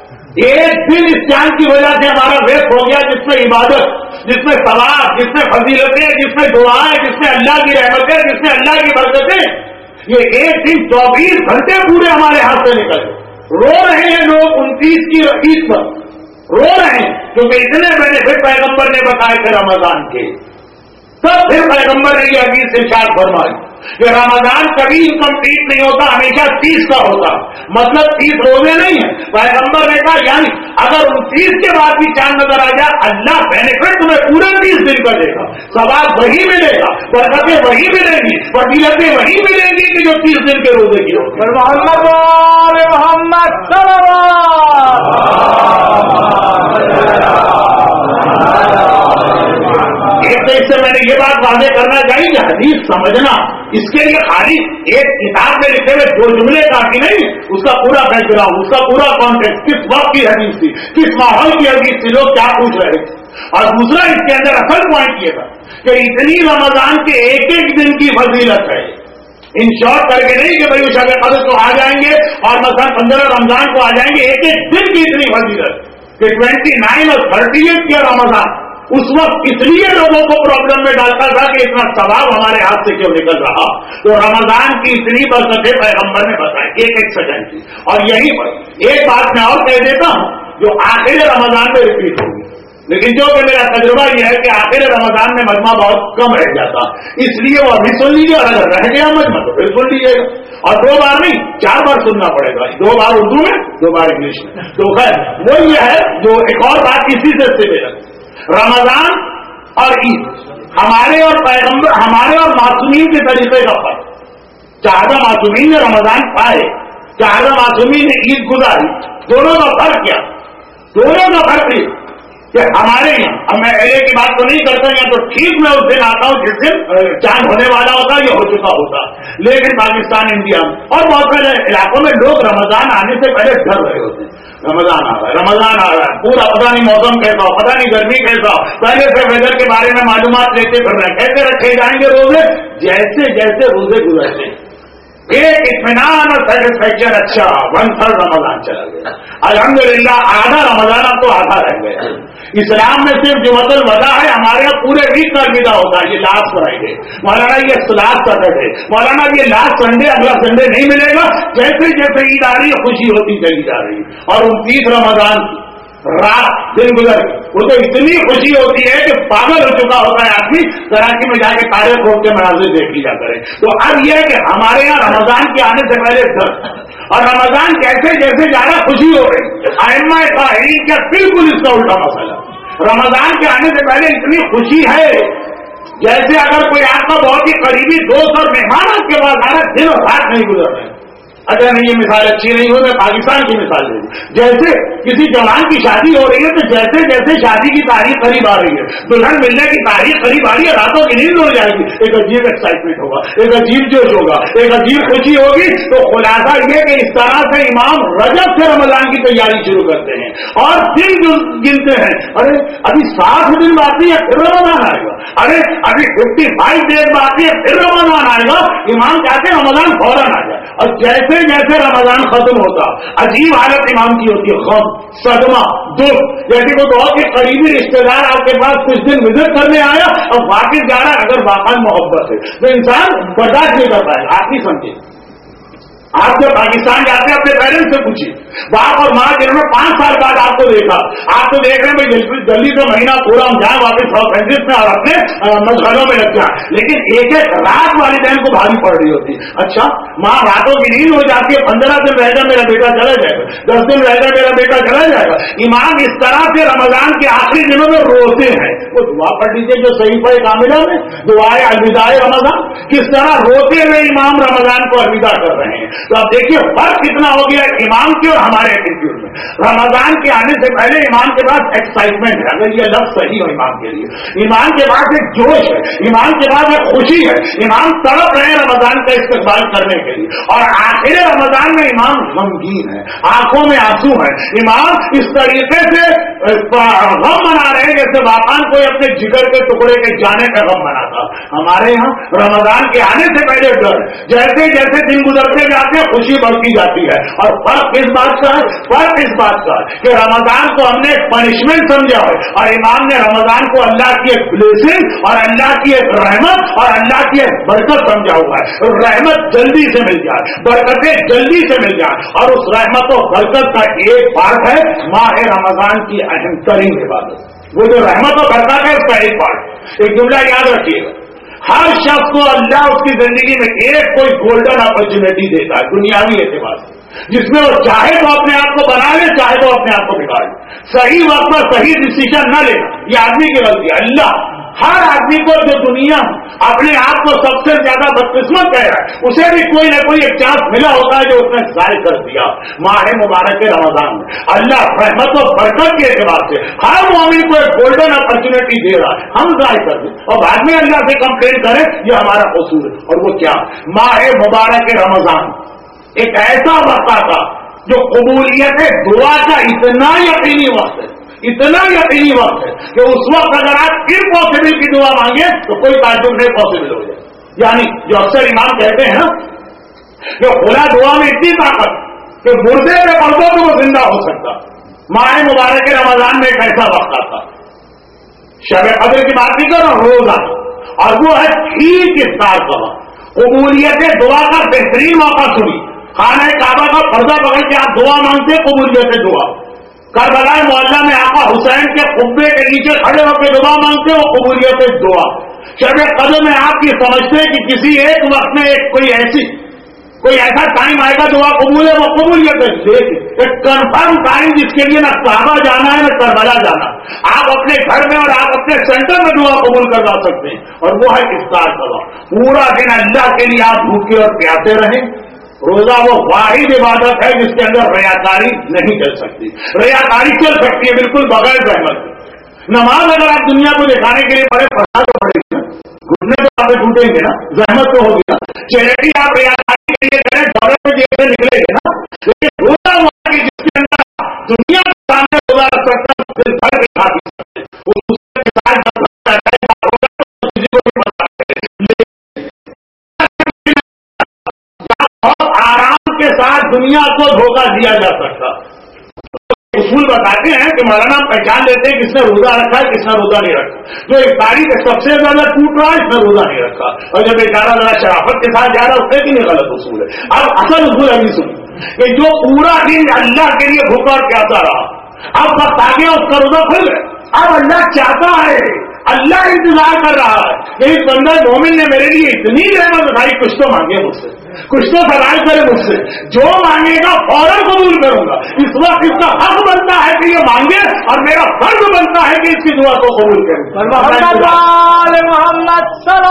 [SPEAKER 1] ایک دن اس چاند کی وجہ سے ہمارا ویسٹ ہو گیا جس میں عبادت جس میں ثواب جس میں فضیلتیں جس میں دعائیں جس میں اللہ کی رحمتیں جس میں اللہ کی برکتیں. یہ ایک دن 24 گھنٹے پورے ہمارے ہاتھ سے نکل رو رہے ہیں لوگ 29 کی عید پر رو رہے ہیں کیونکہ اتنے بینیفٹ پیغمبر نے بتائے تھے رمضان کے. تب پھر پیغمبر نے یہ حدیث ارشاد فرمائی کہ رمضان کبھی انکمپلیٹ نہیں ہوتا ہمیشہ 30 کا ہوتا. مطلب 30 روزے نہیں ہے. پیغمبر نے کہا یعنی اگر 29 کے بعد بھی چاند نظر آ جائے اللہ بینیفٹ تمہیں پورے 30 دن کا دے گا. ثواب وہی ملے گا برکتیں وہی ملیں گی فضیلتیں وہی ملیں گی کہ جو 30 دن کے روزے کی ہوگی. محمد ایک تو اس سے میں نے یہ بات واضح کرنا چاہیے کہ حدیث سمجھنا اس کے لیے خالی ایک کتاب میں لکھے ہوئے 2 جملے کافی نہیں. اس کا پورا بیک گراؤنڈ اس کا پورا کانٹیکٹ کس وقت کی حدیث تھی کس ماحول کی حدیث تھی لوگ کیا پوچھ رہے تھے. اور دوسرا اس کے اندر اصل پوائنٹ یہ تھا کہ اتنی رمضان کے ایک دن کی فضیلت ہے. ان شارٹ کر کے نہیں کہ بھائی وہ شب قدر کو آ جائیں گے اور مثلا 15 رمضان کو آ جائیں گے. ایک دن کی اتنی فضیلت کہ 29 اور 30 کیا رمضان اس وقت اس لیے لوگوں کو پرابلم میں ڈالتا تھا کہ اتنا ثواب ہمارے ہاتھ سے کیوں نکل رہا. تو رمضان کی اتنی برکتیں پیغمبر نے بتائی ایک سیکنڈ کی. اور یہیں پر ایک بات میں اور کہہ دیتا ہوں جو آخر رمضان میں ریپیٹ ہوگی لیکن جو کہ میرا تجربہ یہ ہے کہ آخر رمضان میں مجمع بہت کم رہ جاتا اس لیے وہ ابھی سن لیجیے اور اگر رہ گیا مجمع تو پھر سن لیجیے گا. اور 2 بار نہیں 4 بار سننا پڑے گا. 2 بار اردو میں 2 بار انگلش میں. تو خیر وہ یہ ہے جو ایک اور بات اسی سے رمضان اور عید ہمارے اور پیغمبر ہمارے اور معصومین کے طریقے کا فرق. چاہدہ معصومین نے رمضان پائے چاہدہ معصومین نے عید گزاری. دونوں کا فرق کیا؟ دونوں کا فرق یہ کہ ہمارے یہاں اب میں ایرے کی بات تو نہیں کرتا یا تو ٹھیک میں اس دن آتا ہوں جس دن چاند ہونے والا ہوتا یا ہو چکا ہوتا. لیکن پاکستان انڈیا اور بہت سارے علاقوں میں لوگ رمضان آنے سے پہلے ڈر رہے ہوتے ہیں. رمضان آ رہا ہے پورا پتہ نہیں موسم کیسا ہو پتہ نہیں گرمی کیسا ہو پہلے سے ویدر کے بارے میں معلومات لیتے پھر رہے ہیں کیسے رکھے جائیں گے روزے. جیسے جیسے روزے گزرتے ایک اطمینان اور سیٹسفیکشن اچھا 1/3 رمضان چلا گیا. الحمدللہ آدھا رمضان اب تو آدھا رہ گیا. اسلام میں صرف جو مطلب وضع ہے ہمارے یہاں پورے ویک کا الوداع ہوتا ہے. یہ لاسٹ فرائیڈے مولانا یہ لاسٹ سیٹرڈے مولانا یہ لاسٹ سنڈے اگلا سنڈے نہیں ملے گا. جیسے جیسے عید آ رہی ہے خوشی ہوتی چلی جا رہی ہے. اور 29 رمضان رات دن گزر وہ تو اتنی خوشی ہوتی ہے کہ پاگل ہو چکا ہوتا ہے آدمی کراچی میں جا کے تارے کھول کے مناظر دیکھ لیا کرے. تو اب یہ ہے کہ ہمارے یہاں رمضان کے آنے سے پہلے اور رمضان جیسے جیسے زیادہ خوشی ہو رہی ائمہ قاہرین کا بالکل اس کا الٹا مسئلہ. رمضان کے آنے سے پہلے اتنی خوشی ہے جیسے اگر کوئی آپ کا بہت ہی قریبی دوست اور مہمان آپ کے پاس آ رہا ہے، دن اور رات نہیں گزر رہے ہیں. اچھا نہیں، یہ مثال اچھی نہیں ہو، میں پاکستان کی مثال دے دوں. جیسے کسی جوان کی شادی ہو رہی ہے تو جیسے جیسے شادی کی تاریخ قریب آ رہی ہے، دلہن ملنے کی تاریخ قریب آ رہی ہے، راتوں کی نیند اڑ جائے گی، ایک عجیب ایکسائٹمنٹ ہوگا، ایک عجیب جوش ہوگا، ایک عجیب خوشی ہوگی. تو خلاصہ یہ کہ اس طرح سے امام رجب سے رمضان کی تیاری شروع کرتے ہیں اور دن گنتے ہیں. ارے ابھی 60 دن باقی ہے پھر رمضان آئے گا، ارے ابھی 55 ڈیز باقی ہے پھر رمضان آئے گا. امام چاہتے ہیں رمضان فوراً آ جائے. اور جیسے جیسے رمضان ختم ہوتا عجیب حالت امام کی ہوتی ہے، غم، صدمہ، دکھ. جیسے کوئی بہت ہی قریبی رشتے دار آپ کے پاس کچھ دن وزٹ کرنے آیا اور واپس جا رہا ہے، اگر واقعی محبت ہے تو انسان برداشت نہیں کر پائے. آپ نہیں سمجھے، آپ جب پاکستان جاتے ہیں اپنے پیرنٹس سے پوچھیے، باپ اور ماں جنہوں نے 5 سال بعد آپ کو دیکھا، آپ تو دیکھ رہے ہیں بھائی جلدی سے مہینہ پورا ہم جائیں واپس لاس اینجلس میں اور اپنے مشغلوں میں لگ جائیں. لیکن ایک ایک رات والدین کو بھاری پڑ رہی ہوتی. اچھا ماں راتوں کی نیند ہو جاتی ہے، 15 دن رہ گا میرا بیٹا چلا جائے گا، 10 دن رہ گا میرا بیٹا چلا جائے گا. امام اس طرح سے رمضان کے آخری دنوں میں روتے ہیں. وہ دعا پڑھ لیجیے جو صحیفہ کاملہ میں دعائے الوداع رمضان، کس طرح روتے ہوئے امام رمضان کو الوداع کر رہے ہیں. تو اب دیکھیے فرق کتنا ہو گیا امام کے اور ہمارے ایٹیٹیوڈ میں. رمضان کے آنے سے پہلے امام کے پاس ایکسائٹمنٹ ہے، اگر یہ لفظ صحیح ہو امام کے لیے. امام کے پاس ایک جوش ہے، امام کے پاس ایک خوشی ہے، امام تڑپ رہے ہیں رمضان کا استقبال کرنے کے لیے. اور آخر رمضان میں امام غمگین ہے، آنکھوں میں آنسو ہے. امام اس طریقے سے غم منا رہے ہیں جیسے واقعان کوئی اپنے جگر کے ٹکڑے کے جانے کا غم مناتا. ہمارے یہاں رمضان کے آنے سے پہلے ڈر، جیسے جیسے دن گزرتے جاتے خوشی بڑھتی جاتی ہے. اور فرق اس بات کا ہے، فرق اس بات کا ہے کہ رمضان کو ہم نے ایک پنشمنٹ سمجھا ہے اور امام نے رمضان کو اللہ کی ایک بلیسنگ اور اللہ کی ایک رحمت اور اللہ کی ایک برکت سمجھا ہوا ہے. رحمت جلدی سے مل جائے، برکتیں جلدی سے مل جائے. اور اس رحمت و برکت کا ایک پارٹ ہے ماہ رمضان کی اہم ترین عبادت. وہ جو رحمت و برکت ہے اس کا ایک پارٹ. ایک جملہ یاد رکھیے گا، ہر شخص کو اللہ اس کی زندگی میں ایک کوئی گولڈن اپرچونٹی دیتا ہے دنیاوی اعتبار سے، جس میں وہ چاہے تو اپنے آپ کو بنا لے، چاہے تو اپنے آپ کو بگاڑ لے. صحیح وقت پر صحیح ڈیسیژن نہ لینا یہ آدمی کی غلطی ہے. اللہ ہر آدمی کو جو دنیا اپنے آپ کو سب سے زیادہ بدقسمت کہہ رہا ہے، اسے بھی کوئی نہ کوئی ایک چانس ملا ہوتا ہے جو اس نے ضائع کر دیا. ماہ مبارک رمضان میں اللہ رحمت و برکت کے اعتبار سے ہر مومن کو ایک گولڈن اپرچونٹی دے رہا ہے، ہم ضائع کر دیں اور بعد میں اللہ سے کمپلین کریں یہ ہمارا قصور ہے. اور وہ کیا؟ ماہ مبارک رمضان ایک ایسا وقت تھا جو قبولیت دعا کا اتنا یقینی وقت ہے، اتنا یقینی وقت ہے کہ اس وقت اگر آپ امپاسبل کی دعا مانگے تو کوئی تعجب نہیں پاسبل ہو جائے. یعنی جو اکثر امام کہتے ہیں نا کہ خدا دعا میں اتنی طاقت کہ مردے میں پڑھو تو وہ زندہ ہو سکتا. ماہ مبارک رمضان میں ایک ایسا وقت آتا، شب قدر کی بات نہیں کر رہا، روزہ، اور وہ ہے ٹھیک افطار کا وقت. قبولیت دعا کا بہترین موقع سنی. خانہ کعبہ کا پردہ پکڑ کے آپ دعا مانگتے، قبولیت دعا. کربلا معلّہ میں آقا حسین کے قبے کے نیچے کھڑے ہو کے دعا مانگتے، وہ قبولیت دعا. شب قدر میں آپ یہ سمجھتے کہ کسی ایک وقت میں کوئی ایسا ٹائم آئے گا دعا قبول ہے، وہ قبولیت ہے. ایک کنفرم ٹائم جس کے لیے نہ کعبہ جانا ہے نہ کربلا جانا، آپ اپنے گھر میں اور آپ اپنے سینٹر میں دعا قبول کروا سکتے ہیں. اور وہ ہے افطار کا وقت. پورا دن اللہ کے لیے آپ بھوکے اور پیاسے رہیں. روزہ وہ واحد عبادت ہے جس کے اندر ریاکاری نہیں چل سکتی. ریاکاری چل سکتی ہے بالکل بغیر رحمت. نماز اگر آپ دنیا کو دکھانے کے لیے پڑھے پڑھنا تو پڑے گی نا، گھٹنے تو آپ ٹوٹیں گے نا، زحمت تو ہوگی نا. چیریٹی آپ ریاکاری کے لیے کریں ڈالر میں جیب سے نکلے گے نا. لیکن روزہ ہوا کہ جس کے اندر دنیا کے سامنے روزہ رکھ سکتا ہے پھر گھر کے کھا بھی سکتے ساتھ دنیا کو دھوکہ دیا جا سکتا. اصول بتاتے ہیں کہ مولانا پہچان لیتے ہیں کس نے روزہ رکھا ہے کس نے روزہ نہیں رکھا. جو افطاری کا سب سے زیادہ ٹوٹ رہا ہے اس نے روزہ نہیں رکھا، اور جب بیچارہ ذرا شرافت کے ساتھ جا رہا ہے اس سے بھی نہیں غلط اصول ہے. اب اصل اصول ابھی سنیں کہ جو پورا دن اللہ کے لیے بھوکا اور پیاسا رہا، اب وقت آ گیا اس کا روزہ کھل گیا. اب اللہ چاہتا ہے اللہ انتظار کر رہا ہے کہ اس بندہ مومن نے میرے لیے اتنی رحمت اٹھائی، کچھ تو مانگے مجھ سے، کچھ تو سوال کرے مجھ سے، جو مانگے گا فوراً قبول کروں گا۔ اس وقت اس کا حق بنتا ہے کہ یہ مانگے اور میرا فرض بنتا ہے کہ اس کی دعا کو قبول کروں۔
[SPEAKER 2] محمد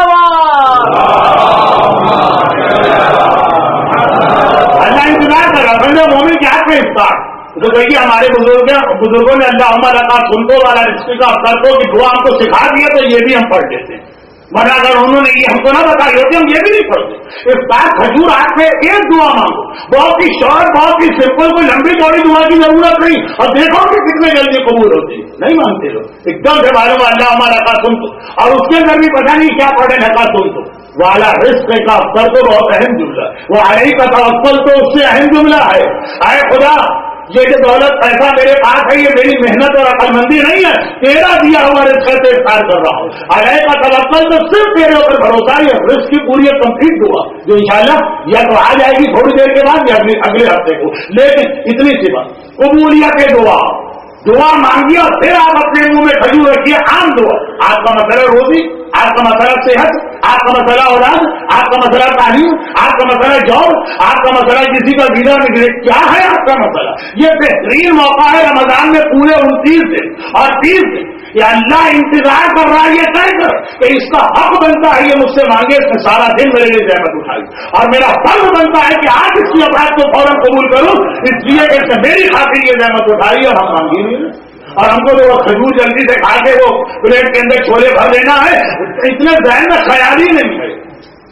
[SPEAKER 1] اللہ انتظار کر رہا بندہ مومن کے ہاتھ میں افطار تو دیکھیے ہمارے بزرگوں نے اللہ عمر سنتوں والا رشتے کا افطار کو کہ دعا ہم کو سکھا دیا تو یہ بھی ہم پڑھ لیتے ہیں، ورنہ اگر انہوں نے یہ ہم کو نہ بتائی ہوتی ہم یہ بھی نہیں پڑھتے۔ افطار کھجور ہاتھ میں ایک دعا مانگو، بہت ہی شارٹ، بہت ہی سمپل، کوئی لمبی چوڑی دعا کی ضرورت نہیں، اور دیکھو کہ کتنے جلدی قبول ہوتی ہے۔ نہیں مانتے لوگ، ایک دم سے معلوم اللہ ہمارا سنتو، اور اس کے اندر بھی پتہ نہیں کیا پڑھے نقا سنتو والا رزق کا افطر تو بہت اہم جملہ، وہ علیہ کا توکل تو اس سے اہم جملہ ہے۔ اے خدا یہ جو دولت پیسہ میرے پاس ہے یہ میری محنت اور عقل مندی نہیں ہے، تیرا دیا ہوا رزق سے افطار کر رہا ہوں۔ علیہ کا توکل تو صرف تیرے اوپر بھروسہ ہے، رزق کی پوری کمپلیٹ دعا جو انشاءاللہ یا تو آ جائے گی تھوڑی دیر کے بعد یا اگلے ہفتے کو، لیکن اتنی سی بات قبولیت دعا مانگیے اور پھر آپ اپنے منہ میں کھجور رکھیے۔ عام دعا، آپ کا مسئلہ روزی، آپ کا مسئلہ صحت، آپ کا مسئلہ اولاد، آپ کا مسئلہ تعلیم، آپ کا مسئلہ جاب، آپ کا مسئلہ کسی کا ویزا نکلے، کیا ہے آپ کا مسئلہ؟ یہ بہترین موقع ہے رمضان میں پورے 29 دن اور 30 دن یہ اللہ انتظار کر رہا ہے یہ طے کر کہ اس کا حق بنتا ہے یہ مجھ سے مانگے، اس نے سارا دن میرے لیے زحمت اٹھائی، اور میرا فرض بنتا ہے کہ آج اس کی افراد کو فوراً قبول کروں، اس لیے کہ اس نے میری خاطر یہ زحمت اٹھائی اور ہم مانگی نہیں، اور ہم کو تو وہ کھجور جلدی سے کھا کے وہ پلیٹ کے اندر چھولے بھر لینا ہے، اتنے ذہن میں خیال ہی نہیں ہے۔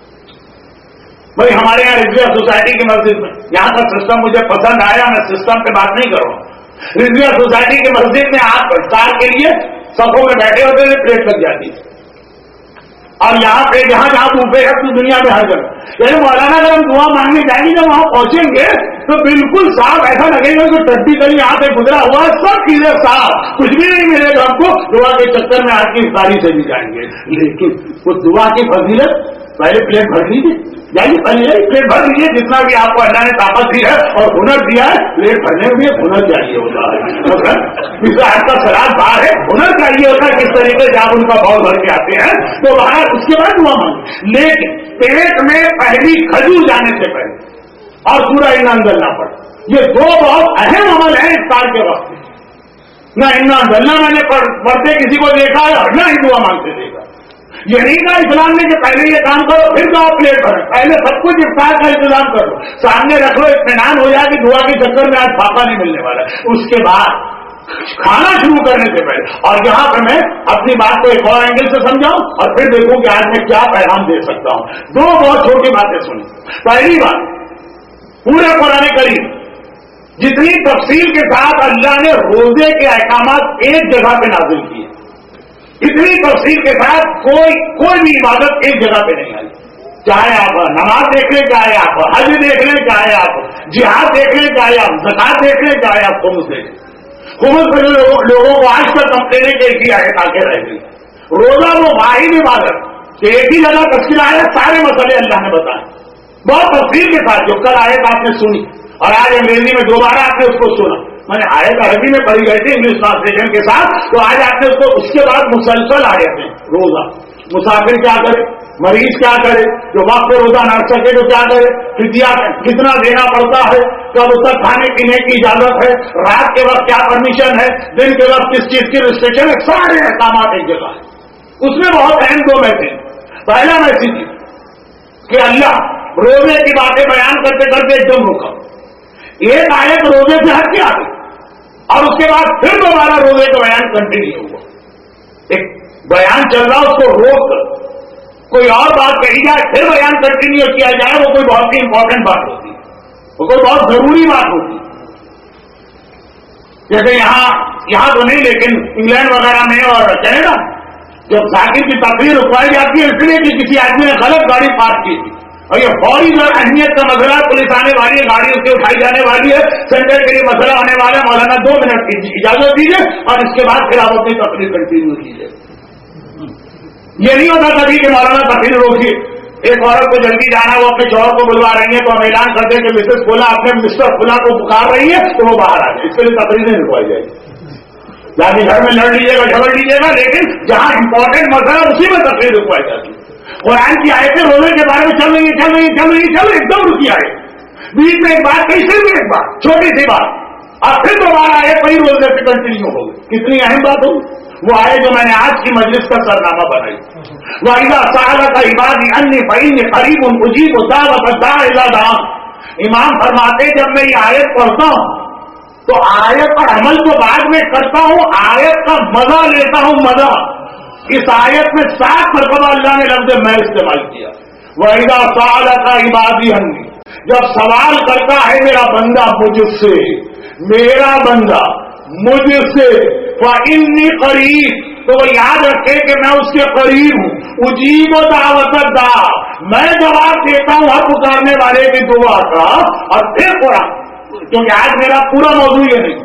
[SPEAKER 1] بھائی ہمارے یہاں رضویہ سوسائٹی کی مسجد میں یہاں کا سسٹم مجھے پسند آیا، میں سسٹم پہ بات نہیں کر رہا ہوں۔ رضویہ سوسائٹی کی مسجد میں آپ افطار کے لیے صفوں میں بیٹھے ہوتے تھے، پلیٹ لگ جاتی ہے، اور یہاں پہ جہاں بوفے ہے تو دنیا میں ہر جگہ، یعنی مولانا اگر ہم دعا مانگنے جائیں گے جب وہاں پہنچیں گے تو بالکل صاف ایسا لگے گا کہ ٹڈی کری یہاں سے گزرا ہوا ہے، سب چیزیں صاف، کچھ بھی نہیں ملے گا ہم کو، دعا کے چکر میں آج کی افطاری سے بھی جائیں گے۔ لیکن وہ دعا کی فضیلت پہلے پلیٹ بھر لیجیے، جائیے پہلے پلیٹ بھر لیجیے، جتنا بھی آپ کو اللہ نے طاقت دی ہے اور ہنر دیا ہے، پلیٹ بھرنے میں بھی ہنر چاہیے ہوتا ہے، آپ کا سلاد باہر ہے، ہنر چاہیے ہوتا ہے کس طریقے سے آپ ان کا باؤل بھر کے آتے ہیں، تو باہر اس کے بعد دعا مانگے، لیکن پیٹ میں پہلی کھجور جانے سے پہلے اور سورہ انا انزلنا پڑے، یہ دو بہت اہم عمل ہیں افطار کے وقت۔ نہ انا انزلنا میں نے پڑھتے کسی کو دیکھا ہے اور نہ ہی دعا مانگتے دیکھا، یہ نہیں کہا اسلام نے کہ پہلے یہ کام کرو پھر جاؤ پلیٹ بھرو، پہلے سب کچھ افطار کا انتظام کرو، سامنے رکھ لو، اطمینان ہو جائے کہ دعا کے چکر میں آج پھاپا نہیں ملنے والا، اس کے بعد کھانا شروع کرنے سے پہلے۔ اور یہاں پہ میں اپنی بات کو ایک اور اینگل سے سمجھاؤں اور پھر دیکھوں کہ آج میں کیا پیغام دے سکتا ہوں۔ دو بہت چھوٹی باتیں سنیں۔ پہلی بات، پورے قرآن کریم جتنی تفصیل کے ساتھ اللہ نے روزے کے احکامات ایک جگہ پہ نازل کیے، اتنی تفصیل کے ساتھ کوئی بھی عبادت ایک جگہ پہ نہیں آئی، چاہے آپ نماز دیکھ لیں، چاہے آپ حج دیکھ لیں، چاہے آپ جہاد دیکھ لیں، چاہے آپ زکات دیکھ لیں، چاہے آپ خمس دیکھ لیں۔ خمس میں لوگوں کو آج تک کمپلینے کے ایک ہی آئے تاکہ رہ گئی۔ روزہ وہ واحد عبادت کہ ایک ہی جگہ تفصیل آئے، سارے مسئلے اللہ نے بتائے بہت تفصیل کے ساتھ، جو کل آیت آپ نے سنی اور آج انگریزی میں دوبارہ آپ نے اس کو سنا، میں نے آیت عربی میں پڑھی گئی تھی انگلش ٹرانسلیشن کے ساتھ، تو آج آپ نے اس کو اس کے بعد مسلسل آیتیں، روزہ، مسافر کیا کرے، مریض کیا کرے، جو وقت پہ روزہ نہ رکھ سکے تو کیا کرے، فدیہ کتنا دینا پڑتا ہے، کب اس تک کھانے پینے کی اجازت ہے، رات کے وقت کیا پرمیشن ہے، دن کے وقت کس چیز کی ریسٹرکشن ہے، سارے احکامات ایک جگہ ہے۔ اس میں بہت اہم دو میسج۔ پہلا میسج کہ اللہ روزے کی باتیں بیان کرتے کرتے ایک دم رکا، ایک آیت روزے سے ہٹ کے آ گئی اور اس کے بعد پھر دوبارہ روزے کا بیان کنٹینیو ہوا، ایک بیان چل رہا اس کو روک کر کوئی اور بات کہی جائے پھر بیان کنٹینیو کیا جائے، وہ کوئی بہت ہی امپورٹنٹ بات ہوتی ہے، وہ کوئی بہت ضروری بات ہوتی ہے۔ جیسے یہاں تو نہیں لیکن انگلینڈ وغیرہ میں اور کینیڈا جب ذاکر کی تقریر رکوائی جاتی ہے اس لیے کہ کسی آدمی نے غلط گاڑی پارک کی تھی اور یہ فوری اہمیت کا مسئلہ، پولیس آنے والی ہے، گاڑی اس سے اٹھائی جانے والی ہے، سینٹر کے لیے مسئلہ ہونے والا ہے، مولانا 2 منٹ کی اجازت دیجیے اور اس کے بعد پھر آپ اپنی تقریر کنٹینیو کیجیے۔ یہ نہیں ہوتا کبھی کہ مولانا تقریر روکیے، ایک عورت کو جلدی جانا، وہ اپنے شوہر کو بلوا رہی ہے تو ہم اعلان کرتے ہیں کہ مسز فلا اپنے مسٹر فلا کو پکار رہی ہے تو وہ باہر آ جائے، اس کے لیے تقریر نہیں رکوائی جائے گی۔ जाके घर में लड़ लीजिएगा, झगड़ लीजिएगा, लेकिन जहां इंपॉर्टेंट मसला उसी में तकरीर रुकवाई जाती है। कुरान की आयतें रोजे के बारे में चल रही एकदम रुकी आए, बीच में एक बात कही, सिर्फ एक बात, छोटी सी बात, और फिर दोबारा आए वही रोजे से कंटिन्यू हो गई। कितनी अहम बात हो वो आए जो मैंने आज की मजलिस का सरनामा बनाई। वाइदा साला का इबादी अन्य फईन करीब उजीब दावत दादा। इमाम फरमाते जब मैं ये आयत पढ़ता हूं तो आयत पर अमल तो बाद में करता हूं, आयत का मजा लेता हूं, मजा। इस आयत में 7 मरतबा अल्लाह ने लफ्ज़ मैं इस्तेमाल किया। वाइदा साला का इबादी अन्य, जब सवाल करता है मेरा बंदा मुझसे, मेरा बंदा मुझसे, फ़इन्नी करीब, तो वो याद रखे कि मैं उसके करीब हूं। उजीब दावत दा, मैं जवाब देता हूं हर पुकारने वाले की दुआ का। और फिर कुरान, क्योंकि आज मेरा पूरा मौजू ये नहीं,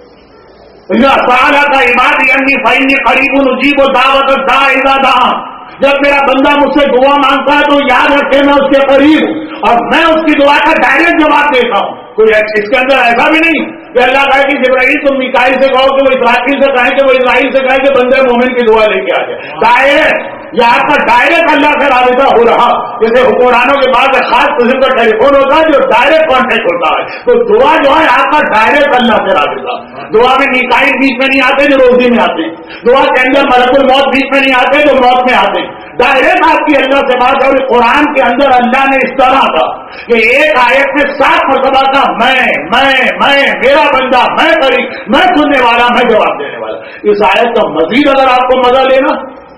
[SPEAKER 1] साला का इबादी अन्नी फ़इन्नी करीब उजीब दावत दा इज़ा दआन। जब मेरा बंदा मुझसे दुआ मांगता है तो याद रखे मैं उसके करीब हूं और मैं उसकी दुआ का डायरेक्ट जवाब देता हूं। कोई इसके अंदर ऐसा भी नहीं कि अल्लाह कहे कि जिब्राइल तुम मिकाईल से कहो कि वो इस्राफील से कहे कि वो इस्राइल से कहे कि बंदे मोमिन की दुआ लेके आ जाए। डायरेक्ट, या आपका डायरेक्ट अल्लाह से राबिता हो रहा, जैसे हुक्मरानों के बाद खास किस्म का टेलीफोन होता है जो डायरेक्ट कॉन्टेक्ट होता है, तो दुआ जो है आपका डायरेक्ट अल्लाह से राबिता। दुआ में मिकाईल बीच में नहीं आते जो रोजी में आते, दुआ के अंदर मलकुल मौत बीच में नहीं आते जो मौत में आते, डायरेक्ट आपकी अल्लाह से बात। और कुरान के अंदर अल्लाह ने इस तरह का कि एक आयत में 7 मरतबा का मैं मेरा बंदा, मैं करीब, मैं सुनने वाला, मैं जवाब देने वाला। इस आयत का मजीद अगर आपको मजा लेना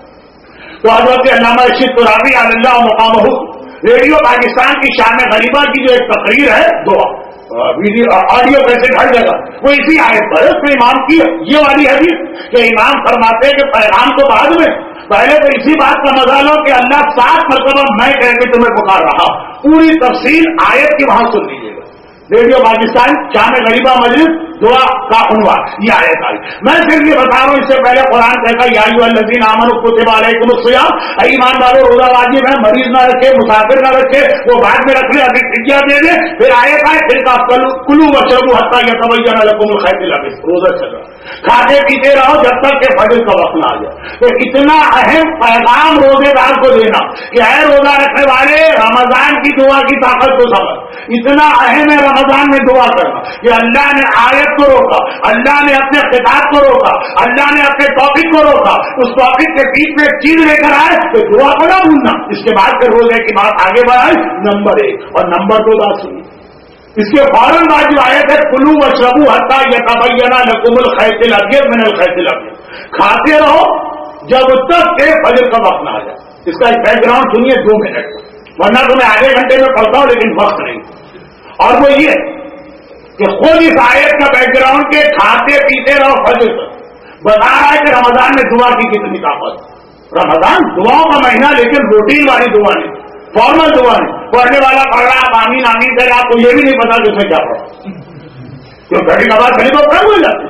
[SPEAKER 1] तो हज़रत अल्लामा रशीद तुराबी अल्लाह मुकामहू रेडियो पाकिस्तान की शान गरीबा की जो एक तकरीर है, दुआ वीडियो ऑडियो कैसेट हर जगह, वो इसी आयत पर है। उसमें इमाम की ये वाली हदीस कि इमाम फरमाते हैं कि पैगाम तो बाद में, पहले तो इसी बात का मजा लो कि अल्लाह 7 मरतबा मैं कह के तुम्हें पुकार रहा। पूरी तफसील आयत की वहां सुन लीजिएगा। रेडियो पाकिस्तान शान गरीबा मजलिस दुआ का उन्वान, ये आयत आई। मैं सिर्फ ये बता रहा हूं, इससे पहले कुरान कहता या अय्युहल्लज़ीना आमनू कुतिबा अलैकुमुस्सियाम, ईमान वालों रोजा वाजिब है, मरीज ना रखे, मुसाफिर ना रखे, वो बाद में रख ले, अभी फिदिया दे दे। फिर आयत आए, फिर का कुलू वशरबू हत्ता यतबय्यन लकुमुल खैतुल अबीद, रोजा चल रहा, खाते पीते रहो जब तक के फजर का वक्त ना आ जाए। तो इतना अहम पैगाम रोजेदार को देना कि है रोजा रखने वाले, रमजान की दुआ की ताकत को समझ। इतना अहम है रमजान में दुआ करना कि अल्लाह ने आयत को रोका, अल्लाह ने अपने खिताब को रोका, अल्लाह ने अपने टॉपिक को रोका, उस टॉपिक के बीच में एक चीज लेकर आए तो दुआ को ना भूलना। इसके बाद फिर रोजे की बात आगे बढ़ाई, नंबर 1 और नंबर 2 बात सुनी। इसके फौरन बाद जो आयत है कुलू वशरबू हत्ता यतबय्यन लकुमुल खैतुल अबयद मिनल खैतिल अबयद, खाते रहो जब तक के फजर का वक्त ना आ जाए। इसका एक बैकग्राउंड सुनिए 2 मिनट, वरना तो मैं आधे घंटे में पढ़ता हूं लेकिन वक्त नहीं। और वो ये कि खुद इस आयत का बैकग्राउंड के खाते पीते रहो फजर तक बता रहा है कि रमजान में दुआ की कितनी ताकत। रमजान दुआओं का महीना, लेकिन रूटीन वाली दुआ नहीं, फॉर्मल दुआ नहीं। पढ़ने वाला पढ़ रहा आप आमीन आमीन करे, आपको ये भी नहीं पता कि उसमें क्या पढ़ा, क्यों घड़ी का बात खड़ी तो खत्म हो जाती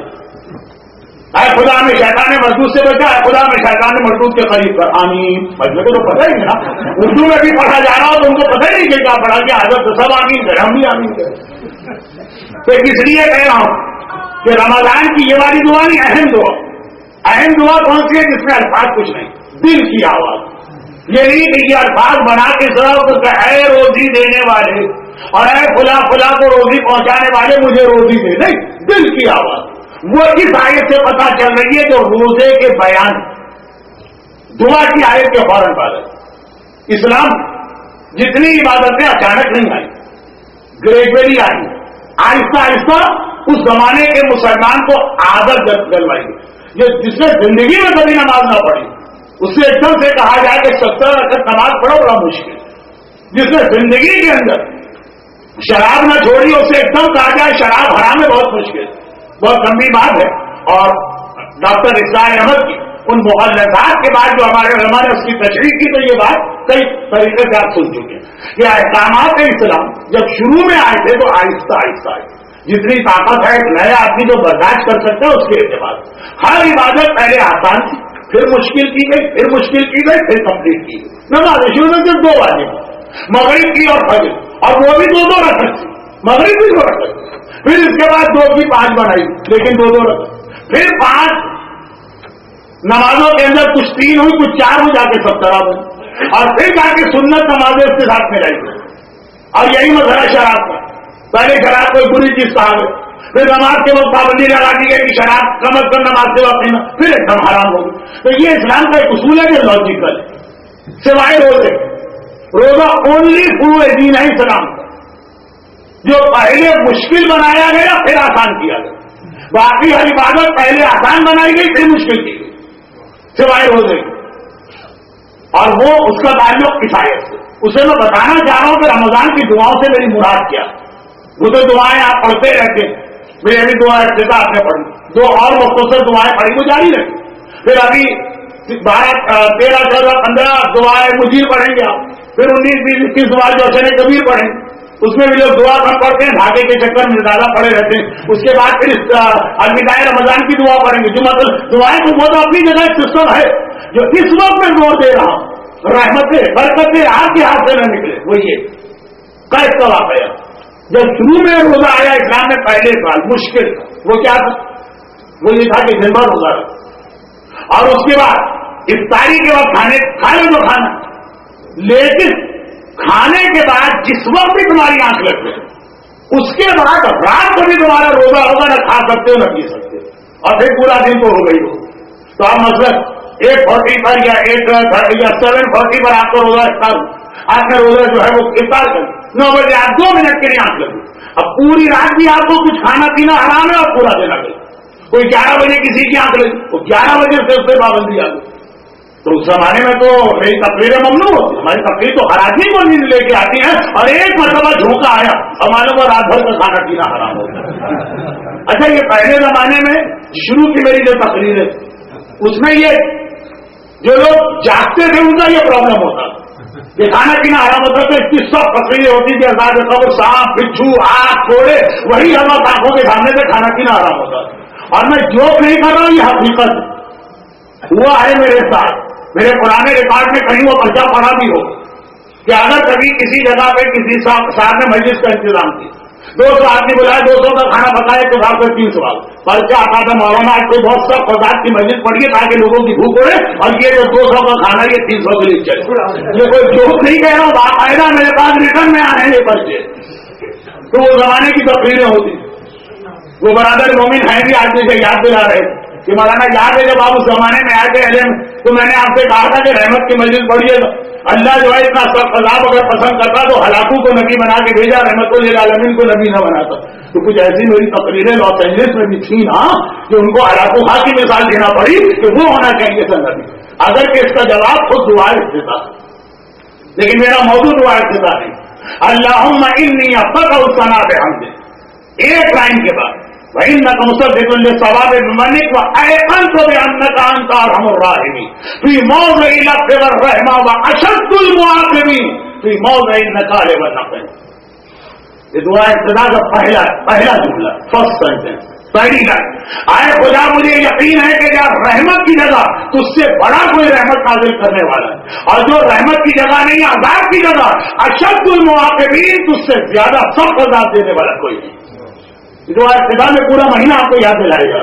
[SPEAKER 1] है। खुदा में शैतान ने मजदूर से बचा है, खुदा में शैतान ने मजदूर के करीब कर, आमीन मजदूर को तो पता ही नहीं ना। उर्दू में भी पढ़ा जा रहा हो तो उनको पता ही नहीं कि क्या पढ़ा, कि आदत तो सब आमीन करे, हम भी आमीन करें। तो इसलिए कह रहा हूं कि रमजान की ये वाली दुआ नहीं, अहम दुआ। अहम दुआ कौन सी है? जिसमें अल्फाज कुछ नहीं, दिल की आवाज। ये नहीं कि ये अल्फाज बना के सब है रोजी देने वाले और है फुला फुला को रोजी पहुंचाने वाले, मुझे रोजी दे, नहीं, दिल की आवाज। वो इस आयत से पता चल रही है जो रोजे के बयान, दुआ की आयत के फौरन बाद। इस्लाम जितनी इबादतें अचानक नहीं आई, ग्रेजुअली आई, आहिस्ता आहिस्ता उस जमाने के मुसलमान को आदत डलवाई। जिसने जिंदगी में कभी नमाज ना पढ़ी उससे एकदम से कहा जाए कि 70 रकअत नमाज पढ़ो, बड़ा मुश्किल। जिसने जिंदगी के अंदर शराब न छोड़ी उससे एकदम कहा जाए शराब हराम है, बहुत मुश्किल, बहुत लंबी बात है। और डॉक्टर इस्राइल अहमद की उन मुहल्लजात के बाद जो हमारे उलमा ने उसकी तशरीह की, तो ये बात कई तरीके से आप सुन चुके हैं। ये अहकामात इस्लाम जब शुरू में आए थे तो आहिस्ता आहिस्ता आए। जितनी ताकत है एक नया आदमी जो बर्दाश्त कर सकता है उसके एतबार हर इबादत पहले आसान थी, फिर मुश्किल की गई, फिर मुश्किल की गई, फिर कंप्लीट की गई। नमाज शुरू में सिर्फ 2 वाजिब, मगरिब की और फजर, और वो भी 2-2 रकअत थी, मगरिब भी 2 रकअत। फिर इसके बाद 2 की 5 बनाई, लेकिन 2-2 रकअत, फिर 5 نمازوں کے اندر کچھ 3 ہوئی کچھ 4 ہوئی، جا کے 70 ہوئی، اور پھر جا کے سنت نمازیں اس کے ساتھ میں رہی. اور یہی مسئلہ شراب کا. پہلے شراب کوئی بری چیز کہا گیا، پھر نماز کے وقت پابندی لگا دی گئی کہ شراب کم از کم نماز کے وقت پینا، پھر ایک دم حرام ہوگی. تو یہ اسلام کا ایک اصول ہے جو لاجیکل ہے. سوائے روزے، روزہ اونلی فلو دین ہے اسلام کا، جو پہلے مشکل بنایا گیا پھر آسان کیا گیا. باقی ہر عبادت پہلے آسان بنائی گئی پھر مشکل کی گئی سوائے روزے. اور وہ اس کا تعلق کفایت سے. اسے میں بتانا چاہ رہا ہوں کہ رمضان کی دعاؤں سے میری مراد کیا. وہ تو دعائیں آپ پڑھتے رہتے ہیں، میری ابھی دعا ابتدا آپ نے پڑھی، 2 اور مختصر دعائیں پڑھی وہ جاری رکھیں. پھر ابھی 12 13 14 15 دعائیں مجیر پڑھیں گے آپ. پھر 19 20 21 دعائیں جو حسن کبیر پڑھیں، اس میں بھی لوگ دعا کم پڑھتے ہیں، دھاگے کے چکر میں زیادہ پڑے رہتے ہیں. اس کے بعد پھر الوداع رمضان کی دعا پڑھیں گے. جو مطلب دعائیں تو وہ تو اپنی جگہ ایک سسٹم ہے. جو اس وقت میں زور دے رہا ہوں رحمتیں برکتیں آپ کے ہاتھ سے نہ نکلے، وہ یہ قید کا واقعہ. جب شروع میں روزہ آیا اسلام میں پہلے سال مشکل تھا. وہ کیا تھا؟ وہ یہ تھا کہ دن بھر روزہ رکھا، اور اس کے بعد افطاری کے وقت کھانے تو کھانا، لیکن کھانے کے بعد جس وقت بھی تمہاری آنکھ لگ گئی اس کے بعد رات کو بھی تمہارا روزہ ہوگا، نہ کھا سکتے ہو نہ پی سکتے ہو، اور پھر پورا دن تو ہو گئی ہو. تو آپ مثلاً 8:40 پر یا 8:30 یا 7:40 پر آپ کو روزہ افطار، آپ کا روزہ جو ہے وہ افطار کر 9 بجے آپ 2 منٹ کے لیے آنکھ لگی. اب پوری رات بھی آپ کو کچھ کھانا پینا حرام ہے اور پورا دن آ گئی. کوئی 11 بجے کسی کی آنکھ لگی، وہ 11 بجے سے اس پہ پابندی آ گئی. تو اس زمانے میں تو میری تقریریں ممنوع ہوتی. ہماری تقریر تو ہر آدمی کو نیند لے کے آتی ہیں، اور ایک مرتبہ جھونکا آیا اور معلوم ہے رات بھر کا کھانا پینا حرام ہوتا. اچھا یہ پہلے زمانے میں شروع کی میری جو تقریر ہے اس میں یہ جو لوگ جاگتے تھے ان کا یہ پرابلم ہوتا، یہ کھانا پینا حرام ہوتا. تو اس کی سب تقریریں ہوتی تھی، عذاب قبر، سانپ بچھو آگ کوڑے، وہی ہم آنکھوں کے سامنے سے کھانا پینا حرام ہوتا. اور میں جوک نہیں کر رہا ہوں، یہ حقیقت ہوا ہے میرے ساتھ. میرے پرانے ریکارڈ میں کہیں وہ پرچہ پڑا بھی ہو کہ اگر کبھی کسی جگہ پہ کسی صاحب نے مجلس کا انتظام کیا، 200 آدمی بلائے، 200 کا کھانا پکائے، تو 300 سوال پرچہ آتا تھا. مولانا آج کوئی بہت سخت فساد کی مسجد پڑی ہے تاکہ لوگوں کی بھوک اڑے، اور یہ جو 200 کا کھانا یہ 300 کے لیے چلے. یہ کوئی جوک نہیں کہہ رہا ہوں، باقاعدہ میرے پاس ریٹرن میں آنے یہ پرچے. تو وہ زمانے کی تقریریں ہوتی. وہ برادر مومن ہیں بھی آدمی سے یاد دلا رہے کہ مولانا یاد ہے جب آپ اس زمانے میں آئے تھے تو میں نے آپ سے کہا تھا کہ رحمت کی مسجد پڑھی ہے. اللہ جو ہے اتنا سخت عذاب اگر پسند کرتا تو ہلاکوں کو نبی بنا کے بھیجا، رحمت للعالمین کو نبی نہ بناتا. تو کچھ ایسی میری تقریریں لاس اینجلس میں بھی تھی نا کہ ان کو ہلاکوں خاں کی مثال دینا پڑی کہ وہ ہونا چاہیے تھا نبی. اگر کہ اس کا جواب خود دعا افتتاح، لیکن میرا موضوع دعا افتتاح نہیں. اللہم انی افقہ الثناء بحمدک، ایک لائن کے بعد وَإِنَّكَ مُصَدِّقٌ لِلثَّوَابِ بِمَنِّكَ وَأَيْقَنْتُ بِأَنَّكَ أَنْتَ أَرْحَمُ الرَّاحِمِينَ فِي مَوْضِعِ الْعَفْوِ وَالرَّحْمَةِ وَأَشَدُّ الْمُعَاقِبِينَ فِي مَوْضِعِ النَّكَالِ وَالنَّقْمِ. یہ دعا ابتدا کا پہلا جملہ، فرسٹ سینٹینس، پہلی لائن. آئے خدا مجھے یقین ہے کہ جہاں رحمت کی جگہ تجھ سے بڑا کوئی رحمت نازل کرنے والا ہے، اور جو رحمت کی جگہ نہیں عذاب کی جگہ اشد المعاقبین، تجھ سے زیادہ سخت عذاب دینے والا کوئی نہیں. دعا ابتدا میں پورا مہینہ آپ کو یاد دلائے گا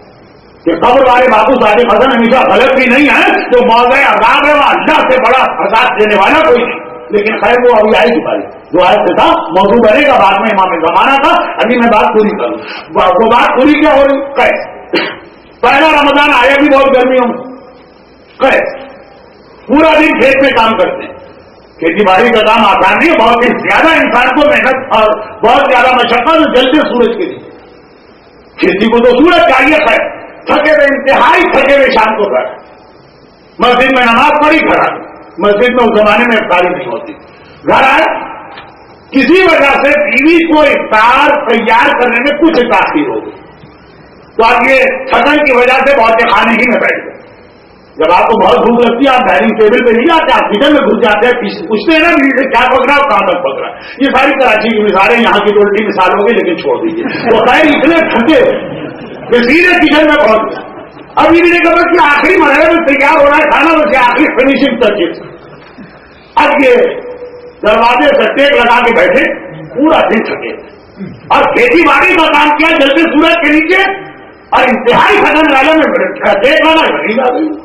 [SPEAKER 1] کہ قبر والے باپو صادق حسن ہمیشہ غلط بھی نہیں ہے، جو موضع عذاب ہے وہ اللہ سے بڑا عذاب دینے والا کوئی نہیں. لیکن خیر وہ ابھی آئی چکا ہے. دعا ابتدا موضوع بنے گا، بعد میں امام زمانہ تھا. ابھی میں بات پوری کروں. وہ بات پوری کیا ہو رہی؟ قید. پہلا رمضان آیا بھی بہت گرمیوں میں، قید پورا دن کھیت میں کام کرتے ہیں. کھیتی باڑی کا کام آسان نہیں ہے، بہت ہی زیادہ انسان کو محنت اور بہت زیادہ مشقت جلتے سورج کے لیے. کھیتی کو تو سورج چاہیے، خیر تھکے ہوئے، انتہائی تھکے ہوئے شام کو بیٹھے مسجد میں نماز پڑھی، گھر آئے. مسجد میں اس زمانے میں افطاری نہیں ہوتی. گھر آئے، کسی وجہ سے بیوی کو افطار تیار کرنے میں کچھ تاخیر ہو گئی، تو آپ یہ تھکن کی وجہ سے بہت سے کھانے ہی میں بیٹھ گئے. جب آپ کو بہت بھوک لگتی ہے آپ ڈائننگ ٹیبل پہ نہیں جاتے، آپ کچن میں گھس جاتے ہیں، پوچھتے ہیں نا بیوی سے کیا پک رہا ہے، کہاں تک پک رہا ہے. یہ ساری کراچی کی مثالیں، یہاں کی تو الٹی مثال ہوگی لیکن چھوڑ دیجیے. تو خیر اتنے تھکے کہ سیدھے کچن میں پہنچ گئے. اب یہ نہیں خبر کہ آخری مرحلے میں تیار ہو رہا ہے کھانا، بس آخری فنیشنگ ٹچ. اب یہ دروازے سے ٹیک لگا کے بیٹھے، پورا دن تھکے، اور کھیتی باڑی کا کام کیا جلدی سورج کے نیچے اور انتہائی سدن والوں میں دیکھ لانا غریب آ گئی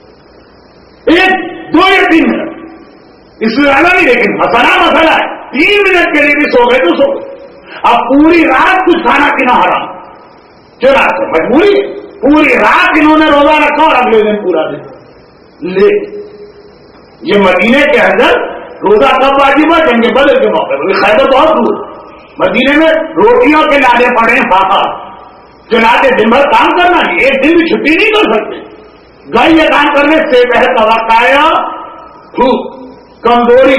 [SPEAKER 1] 1 2 یا 3 منٹ اس میں والا نہیں، لیکن مسئلہ ہے 3 منٹ کے لیے بھی سو گئے تو سو گئے۔ اب پوری رات کچھ کھانا پینا حرام، چلا تو مجبوری ہے، پوری رات انہوں نے روزہ رکھا اور اگلے دن پورا دن لے۔ یہ مدینے کے اندر روزہ کب واجب ہے؟ جنگ بدر کے موقع پر، خیبر بہت دور، مدینے میں روٹیوں کے لانے پڑے پاپا، چلاتے دن بھر کام کرنا ہے، ایک دن بھی چھٹی نہیں کر سکتے۔ گئے یہ کام کرنے سے پہلے توقع بھوک، کمزوری،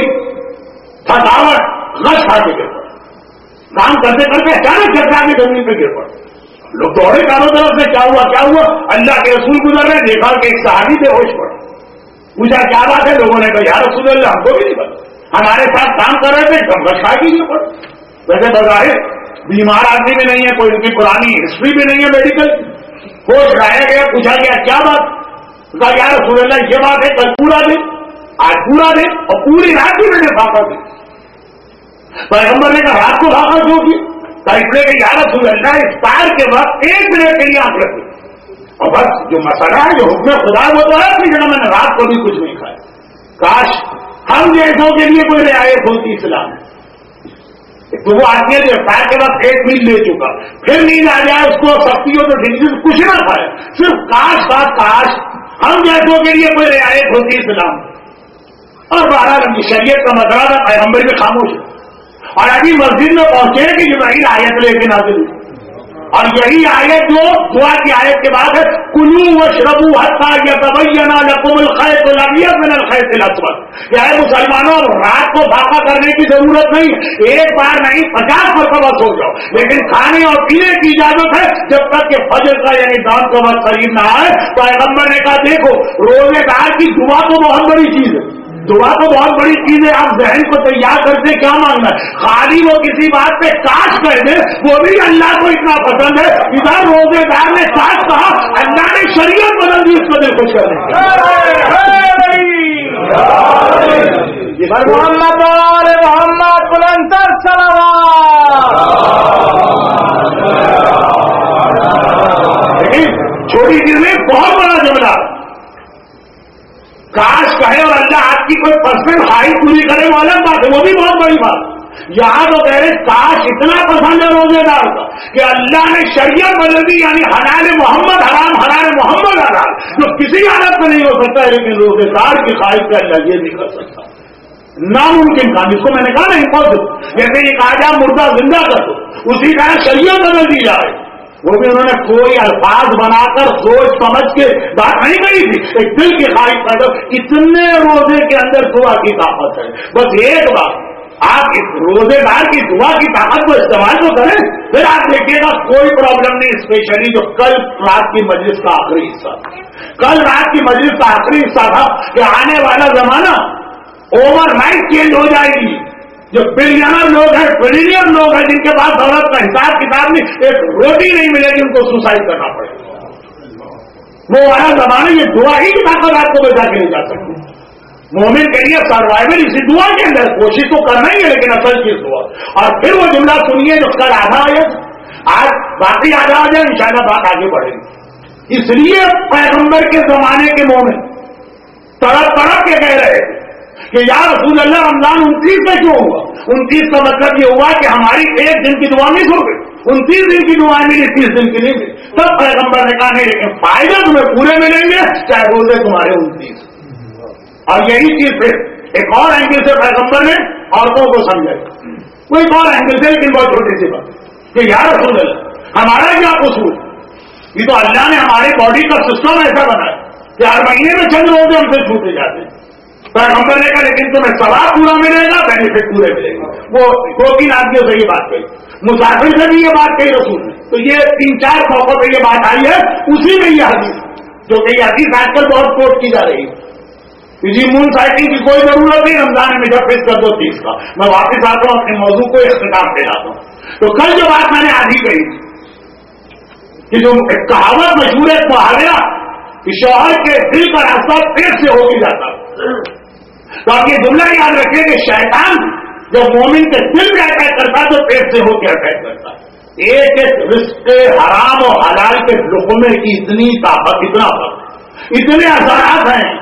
[SPEAKER 1] تھکاوٹ، غش کھا کے گر پڑے، کام کرتے کرتے اچانک چکا کے زمین پہ گر پڑے، لوگ دوڑے چاروں طرف سے کیا ہوا؟ اللہ کے رسول گزر رہے، دیکھا کہ ایک صحابی بے ہوش پڑے، پوچھا کیا بات ہے؟ لوگوں نے کہا یا رسول اللہ ہم کو بھی نہیں پتا، ہمارے ساتھ کام کر رہے تھے کم غش کھا کے گر پڑے۔ ویسے بظاہر بیمار آدمی بھی نہیں ہے، کوئی ان کی پرانی ہسٹری بھی نہیں ہے میڈیکل، ہوش لایا گیا، پوچھا گیا کیا بات؟ کہا یا رسول اللہ یہ بات ہے، کل پورا دن، آج پورا دن اور پوری رات بھی میں نے بھاگا دی۔ پیغمبر نے کہا رات کو بھاگا کیوں کی؟ اس لیے کہ یا رسول اللہ افطار کے وقت 1 منٹ کے لیے آنکھ رکھی، اور بس جو مسئلہ ہے جو حکم خدا وہ تو ہے کہ جنہوں میں نے رات کو بھی کچھ نہیں کھایا۔ کاش ہم جیسوں کے لیے کوئی رعایت ہوتی اسلام میں، تو وہ آدمی جو افطار کے وقت 1 میل لے چکا پھر نیند آ جائے اس کو سختی ہو تو ٹھیک، کچھ نہ کھائے، صرف کاش ہم جیسوں کے لیے کوئی رعایت ہوتی اسلام میں۔ اور بہرحال شریعت کا مسئلہ تھا، پیغمبر بھی خاموش ہے، اور ابھی مسجد میں پہنچے کہ جبرائیل آیت لے کے نازل ہوئی، اور یہی آیت جو دعا کی آیت کے بعد ہے کلوا واشربوا حتی یتبین لکم الخیط الابیض من الخیط الاسود۔ کیا ہے مسلمانوں، رات کو فاقہ کرنے کی ضرورت نہیں، ایک بار نہیں 50 مرتبہ سو جاؤ، لیکن کھانے اور پینے کی اجازت ہے جب تک کہ فجر کا یعنی دان کا وقت قریب نہ آئے۔ پیغمبر نے کہا دیکھو روزے دار کی دعا تو بہت بڑی چیز ہے، دعا تو بہت بڑی چیز ہے، آپ ذہن کو تیار کرتے کیا مانگنا ہے، خالی وہ کسی بات پہ کاش کہہ دے وہ بھی اللہ کو اتنا پسند ہے۔ ادھر روزے دار نے کاش کہا، اللہ نے شریعت بدل دی اس کو دل خوش کرنے
[SPEAKER 2] محمد محمد بلندر صلوات۔
[SPEAKER 1] چھوٹی چیز میں بہت بڑا جملہ، کاش کہے اور اللہ آپ کی کوئی پرسنل خواہش پوری کرے وہ الگ بات ہے، وہ بھی بہت بڑی بات۔ یہاں تو کہہ رہے کاش اتنا پسند ہے روزے دار کا کہ اللہ نے شریعت بدل دی، یعنی حلال محمد حرام، حلال محمد حلال، جو کسی حالت میں نہیں ہو سکتا ہے، لیکن روزے دار کی خواہش کا اللہ یہ نہیں کر سکتا، ناممکن کام، اس کو میں نے کہا نا امپاسبل۔ جیسے یہ کہا جائے مردہ زندہ کر دو، اسی طرح شریعت بدل دی جائے، وہ بھی انہوں نے کوئی الفاظ بنا کر سوچ سمجھ کے بات نہیں کہی تھی، ایک دل کی خواہش پیدا۔ اتنے روزے کے اندر دعا کی طاقت ہے، بس ایک بات آپ اس روزے دار کی دعا کی طاقت کو استعمال تو کریں، پھر آپ دیکھیے گا کوئی پرابلم نہیں۔ اسپیشلی جو کل رات کی مجلس کا آخری حصہ، کل رات کی مجلس کا آخری حصہ تھا کہ آنے والا زمانہ اوور نائٹ چینج ہو جائے گی، جو بلینئر لوگ ہیں، ٹریلین لوگ ہیں، جن کے پاس دولت کا حساب کتاب نہیں، ایک روٹی نہیں ملے گی، ان کو سوسائڈ کرنا پڑے گا۔ وہ والا زمانہ یہ دعا ہی کی طاقت آپ کو بچا کے نہیں جا سکتی۔ مومن کے لیے سروائیول اسی دعا کے اندر، کوشش تو کرنا ہی ہے لیکن اصل چیز دعا۔ اور پھر وہ جملہ سنیے جو کل آدھا آیا، آج باقی آدھا آ جائے، انشاءاللہ بات آگے بڑھے گی۔ اس لیے پیغمبر کے زمانے کے مومن تڑپ تڑپ کے کہہ رہے تھے کہ یا رسول اللہ رمضان 29 میں کیوں ہوا؟ 29 کا مطلب یہ ہوا کہ ہماری 1 دن کی دعا مس ہو گئی، 29 دن کی دعا ملی، 30 دن کی نہیں ملی۔ تب پیغمبر نے کہا نہیں، لیکن فائدہ تمہیں پورے ملیں گے چاہے روزے تمہارے 29۔ اور یہی چیز پھر ایک اور اینگل سے پیغمبر نے عورتوں کو سمجھائی، وہ ایک اور اینگل سے، لیکن بہت چھوٹی سی بات کہ یا رسول اللہ ہمارا کیا قصور؟ یہ تو اللہ نے ہماری باڈی کا سسٹم ایسا بنایا کہ ہر مہینے میں چند روزے ہم سے چھوٹے جاتے ہیں۔ پیغمبر نے کہا لیکن تمہیں ثواب پورا ملے گا، بینیفٹ پورے ملے گا۔ وہ 2-3 آدمیوں سے یہ بات کہی، مسافر سے بھی یہ بات کہی رسول نے، تو یہ 3-4 موقعوں پہ یہ بات آئی ہے، اسی میں یہ حدیث جو کہ یہ حدیث آج کل بہت کوٹ کی جا رہی ہے۔ کسی مون سائٹنگ کی کوئی ضرورت نہیں، رمضان میں جب فکس کر دو 30 کا۔ میں واپس آتا ہوں اپنے موضوع کو اختتام پہ لاتا ہوں۔ تو کل جو بات میں نے آدھی کہی کہ جو کہاوت مشہور ہے محاورہ کہ شوہر کے دل کا راستہ پیٹ سے ہو کے جاتا، تو آپ یہ جملہ یاد رکھیں کہ شیطان جب مومن کے دل میں اٹیک کرتا تو پیٹ سے ہو کے اٹیک کرتا۔ ایک رزق حرام اور حلال کے لقمے کی اتنی طاقت، اتنا فرق، اتنے اثرات ہیں.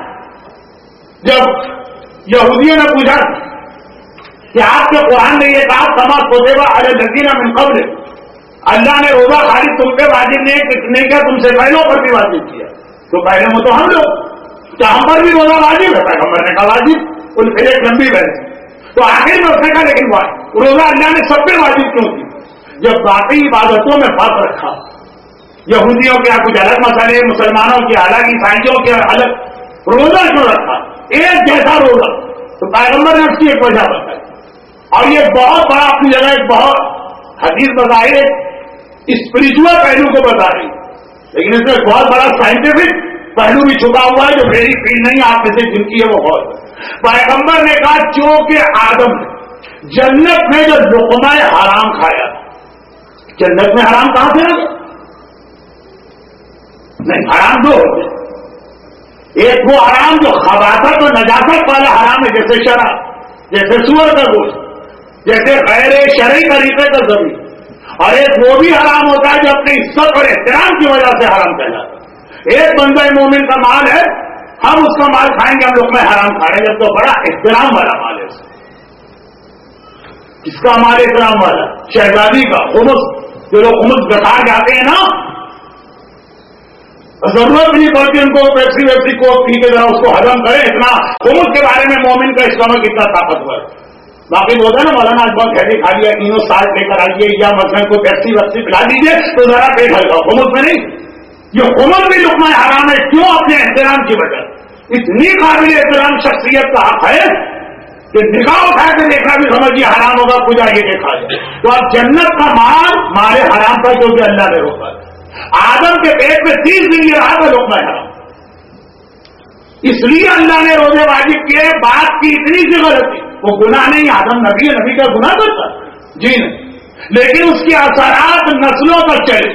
[SPEAKER 1] جب یہودیوں نے پوچھا کہ آپ کے قرآن نے یہ کہا کما کوتبہ علی الذین من قبل، اللہ نے روزہ خالی تم پہ واجب نہیں کیا، تم سے پہلوں پر بھی واجب کیا. تو پہلے میں تو ہم لوگ، کیا ہم پر بھی روزہ واجب ہے؟ پیغمبر نے کہا واجب. ان پھر ایک لمبی بحث. تو آخر میں اس نے کہا لیکن روزہ اللہ نے سب پہ واجب کیوں کی؟ جب باقی عبادتوں میں فرق رکھا، یہودیوں کے کچھ الگ مسئلے، مسلمانوں کے الگ، عیسائیوں کے الگ، روزہ کیوں رکھا ایک جیسا روزہ؟ تو پیغمبر نے اس کی ایک وجہ بتائی، اور یہ بہت بڑا اپنی جگہ ایک بہت حدیث بتائی ہے، اسپرچل پہلو کو بتا رہی، لیکن اس میں ایک بہت بڑا سائنٹیفک پہلو بھی چھپا ہوا ہے جو میری فیلڈ نہیں، آپ میں سے جن کی ہے وہ بہت. پیغمبر نے کہا چونکہ آدم نے جنت میں جو لقمہ حرام کھایا، جنت میں حرام کہاں سے آ گیا؟ نہیں، حرام دو ہوتے، ایک وہ حرام جو خباثت اور نجاست والا حرام ہے، جیسے شراب، جیسے سور کا گوشت، جیسے غیر شرعی طریقے کا زمین، اور ایک وہ بھی حرام ہوتا ہے جو اپنی عزت اور احترام کی وجہ سے حرام کہلاتا ہے. ایک بندہ مومن کا مال ہے، ہم اس کا مال کھائیں گے، ہم لوگ میں حرام کھا رہے ہیں، جب تو بڑا احترام والا مال ہے. کس کا مال احترام والا؟ شہزادی کا خمس. جو لوگ خمس بتا جاتے ہیں نا، ضرورت نہیں پڑتی ان کو پیپسی ویپسی کو پی کے ذرا اس کو ہضم کرے. اتنا خمس کے بارے میں مومن کا اسلام کتنا طاقتور ہے. باقی بولتا ہے نا مولانا آج بہت ہیوی کھا لیا، تینوں سالٹ لے کر آئیے، یا مثلاً کو پیپسی ویپسی پلا دیجیے تو ذرا پیٹ ہلکا. خمس میں نہیں، یہ خمس بھی لقمہ حرام ہے. کیوں؟ اپنے احترام کی وجہ. اتنی قابل احترام شخصیت کا حق ہے کہ نگاہ اٹھا کے دیکھنا بھی سمجھیے حرام ہوگا، پوجا یہ کے کھا جائے. تو اب جنت کا مال مارے حرام کا کیونکہ اللہ نے روکا. آدم کے پیٹ میں 30 دن یہ رہا تھا لقمہ حرام، اس لیے اللہ نے روزے واجب کیے. بات کی اتنی سی غلطی، وہ گناہ نہیں، آدم نبی ہے، نبی کا گناہ کرتا جی نہیں، لیکن اس کے اثرات نسلوں تک چلے.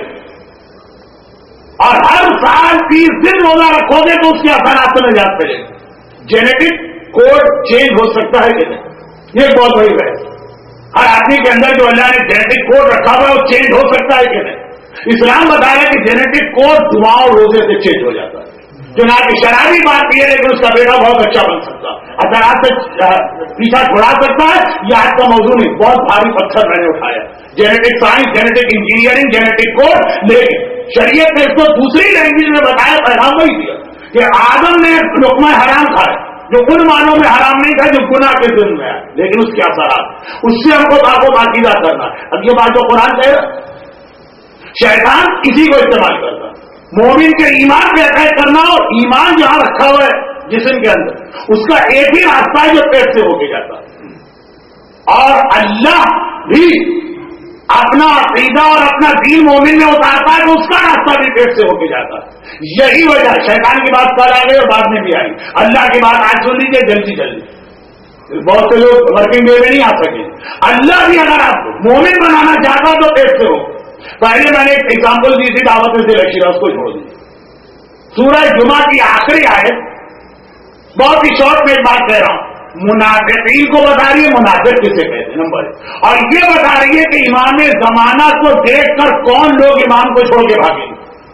[SPEAKER 1] اور ہر سال 30 دن روزہ رکھو گے تو اس کے اثرات میں نجات ملے. جینیٹک کوڈ چینج ہو سکتا ہے کہ نہیں، یہ بہت بڑی بات. ہر آدمی کے اندر جو اللہ نے جینیٹک کوڈ رکھا ہوا ہے وہ چینج ہو سکتا ہے کہ نہیں. اسلام بتا رہا ہے کہ جینیٹک کوڈ دعا اور روزے سے چینج ہو جاتا ہے. جناب شرابی بات یہ ہے لیکن اس کا بیٹا بہت اچھا بن سکتا ہے، اثرات سے پیچھا چھڑا سکتا ہے. یہ آج کا موضوع نہیں، بہت بھاری پتھر میں نے اٹھایا. Genetic science, genetic engineering, genetic code, لیکن شریعت نے اس کو دوسری لینگویج میں بتایا، پیغام وہی دیا کہ آدم نے لقمہ حرام کھایا جو ان معنوں میں حرام نہیں تھا جو گناہ کے ذمہ میں ہے، لیکن اس کے اثرات، اس سے ہم کو پاک و پاکیزہ کرنا. اب یہ بات جو قرآن کہہ رہا، شیطان اسی کو استعمال کرتا. مومن کے ایمان پہ عقائد کرنا، اور ایمان جہاں رکھا ہوا ہے جسم کے اندر، اس کا ایک ہی راستہ ہے جو پیٹ سے ہو کے جاتا ہے. اور اللہ بھی اپنا عقیدہ اور اپنا دین مومن میں اتارتا ہے تو اس کا راستہ بھی پیٹ سے ہو کے جاتا ہے. یہی وجہ شیطان کی بات کل آ گئی اور بعد میں بھی آئی. اللہ کی بات آج سن لیجیے جلدی جلدی. بہت سے لوگ ورکنگ ڈے میں نہیں آ سکے. اللہ بھی اگر آپ مومن بنانا چاہتا تو پیٹ سے ہو. پہلے میں نے ایک ایگزامپل دی تھی دعوت سے لکشیرا، اس کو چھوڑ دی. سورہ جمعہ کی آخری آیت، بہت ہی شارٹ میں ایک بات کہہ رہا ہوں. منافقین کو بتا رہی ہے منافق کسے کہتے ہیں نمبر، اور یہ بتا رہی ہے کہ امام زمانہ کو دیکھ کر کون لوگ امام کو چھوڑ کے بھاگیں.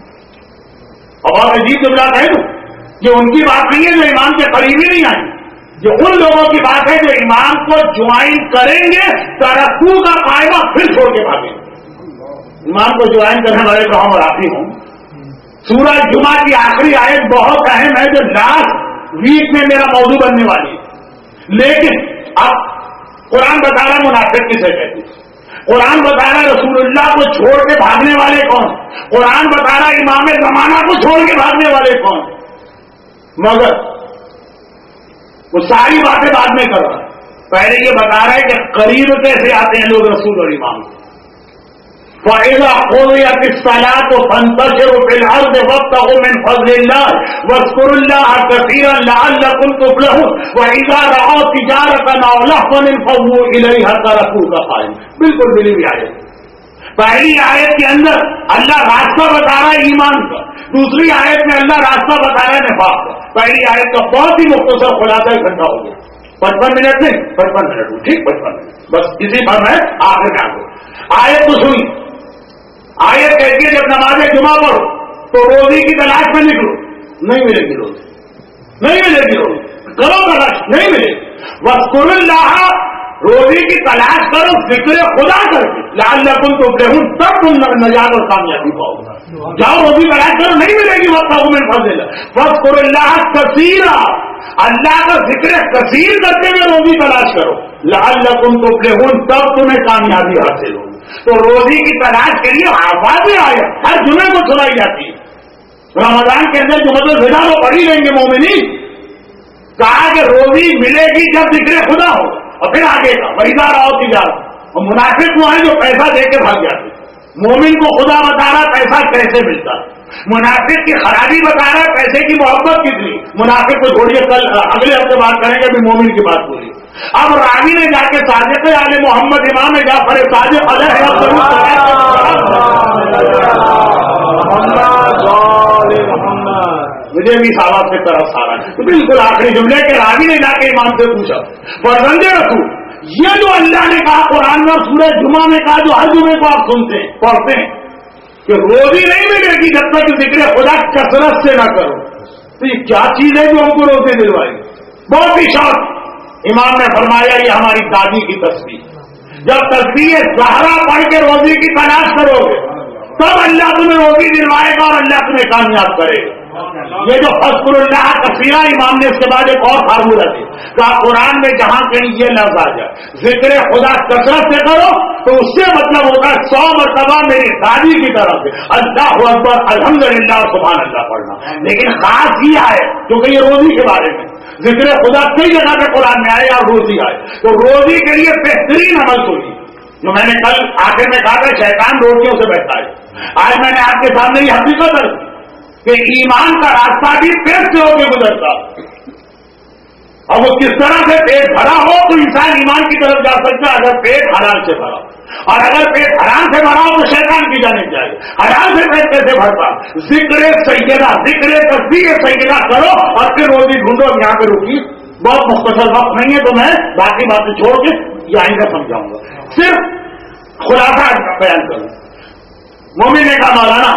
[SPEAKER 1] اور بہت عجیب جملہ ہے تو یہ ان کی بات نہیں ہے جو امام کے قریب ہی نہیں آئیں، یہ ان لوگوں کی بات ہے جو امام کو جوائن کریں گے، ترقو کا قائمہ پھر چھوڑ کے بھاگیں. امام کو جوائن کرنے والے تو ہم اور آپ ہی ہوں. سورہ جمعہ کی آخری آیت بہت اہم ہے جو لاسٹ ویک میں میرا موضوع بننے والی ہے. لیکن اب قرآن بتا رہا منافق کسے کہتے ہیں. قرآن بتا رہا رسول اللہ کو چھوڑ کے بھاگنے والے کون. قرآن بتا رہا امام زمانہ کو چھوڑ کے بھاگنے والے کون. مگر وہ ساری باتیں بعد میں کر رہا ہے. پہلے یہ بتا رہا ہے کہ قریب کیسے آتے ہیں لوگ رسول اور امام کو. فَإِذَا قُضِيَتِ الصَّلَاةُ فَانتَشِرُوا فِي الْأَرْضِ وَابْتَغُوا مِنْ فَضْلِ اللَّهِ وَاذْكُرُوا اللَّهَ كَثِيرًا لَعَلَّكُمْ تُفْلِحُونَ وَإِذَا رَأَوْا تِجَارَةً أَوْ لَهْوًا انفَضُّوا إِلَيْهَا تَرَكُوكَ قَائِمًا. بالکل ملی ہوئی آیت. پہلی آیت کے اندر اللہ راستہ بتا رہا ہے ایمان کا، دوسری آیت میں اللہ راستہ بتا رہا ہے نفاق کا. پہلی آیت کا بہت ہی مختصر خلاصہ گھنٹہ ہو گیا. 55 منٹ نہیں 55 منٹ ٹھیک 55 منٹ بس اسی پر میں آخر میں آ گئی. آیت تو سنی जब नमाज जुमा पढ़ो तो रोजी की तलाश में निकलो, नहीं मिलेगी रोजी, नहीं मिलेगी रोजी, करो तलाश, नहीं मिलेगी। वज़्कुरुल्लाह, रोजी की तलाश करो जिक्र खुदा करके, लअल्लकुम तुफ्लिहून, तब तुम नजात और कामयाबी पाओगे। जाओ रोजी तलाश करो, नहीं मिलेगी वक़्त में फज़िल। वज़्कुरुल्लाह कसीरा, अल्लाह का जिक्र कसीर करते हुए रोजी तलाश करो, लअल्लकुम तुफ्लिहून, तब तुम्हें कामयाबी हासिल होगी। तो रोजी की तलाश के लिए आवाज़ें आए हर जुमे को सुनाई जाती है। रमजान के अंदर जो मतलब विधा वो पढ़ी लेंगे मोमिनी, कहा कि रोजी मिलेगी जब जिक्र खुदा हो, और फिर आगे का वहीदा रहो तिजारत। और मुनाफिक वो है जो पैसा देकर भाग जाते, मोमिन को खुदा बता रहा पैसा कैसे मिलता, मुनाफिक की खराबी बता रहा है पैसे की मोहब्बत कितनी। मुनाफिक को छोड़िए, कल अगले हफ्ते बात करेंगे, अभी मोमिन की बात पूरी। अब रावी ने जाके सादिक आले मोहम्मद इमाम जाफर सादिक मुझे भी साहब से तरफ सारा तो बिल्कुल आखिरी जुमले के रावी ने जाके इमाम से पूछा, फरजंदे रसूल, ये जो अल्लाह ने कहा कुरान में, सूरह जुमा में कहा, जो हर जुमे को आप सुनते हैं पढ़ते हैं कि रोजी नहीं मिलेगी जब तक जिक्र खुदा कसरत से ना करो, तो ये क्या चीज है जो हमको रोजी दिलवाएगी? बहुत ही शौक। इमाम ने फरमाया ये हमारी दादी की तस्वीर, जब तस्वीर ज़हरा पढ़ के रोजी की तलाश करोगे तब अल्लाह तुम्हें रोजी दिलवाएगा और अल्लाह तुम्हें कामयाब करेगा। ये जो फज़्कुरुल्लाह कसीरा, इमाम ने इसके बाद एक और फार्मूला दी, कहा कुरान में जहां कहीं ये लफ्ज आ जाए जिक्र खुदा कसरत से करो, तो उससे मतलब होता है 100 मरतबा मेरी दादी की तरफ से अल्लाहु अकबर अल्हम्दुलिल्लाह सुभान अल्लाह पढ़ना। लेकिन खास ये है क्योंकि ये रोजी के बारे में जिक्र खुदा कई जगह पे कुरान में आए और रोजी आए, तो रोजी के लिए बेहतरीन अमल सुनिए जो मैंने कल आखिर में कहा था, शैतान रोटियों से बैठा है। आज मैंने आपके सामने ये हकीकत है कि ईमान का रास्ता भी पेट से होकर गुजरता, और वो किस तरह से पेट भरा हो तो इंसान ईमान की तरफ जा सकता है, अगर पेट हलाल से भरा, और अगर पेट हराम से भरा हो तो शैतान की जाने जाए। हराम से पेट कैसे भरता? जिक्र सैयदा, जिक्र तस्बीह सैयदा करो और फिर रोजी ढूंढो। यहाँ पे रुकी, बहुत मुख्तसर वक्त नहीं है तो मैं बाकी बातें छोड़ के यहीं का समझाऊंगा, सिर्फ खुलासा बयान करूं। मोमिन ने कहा मौलाना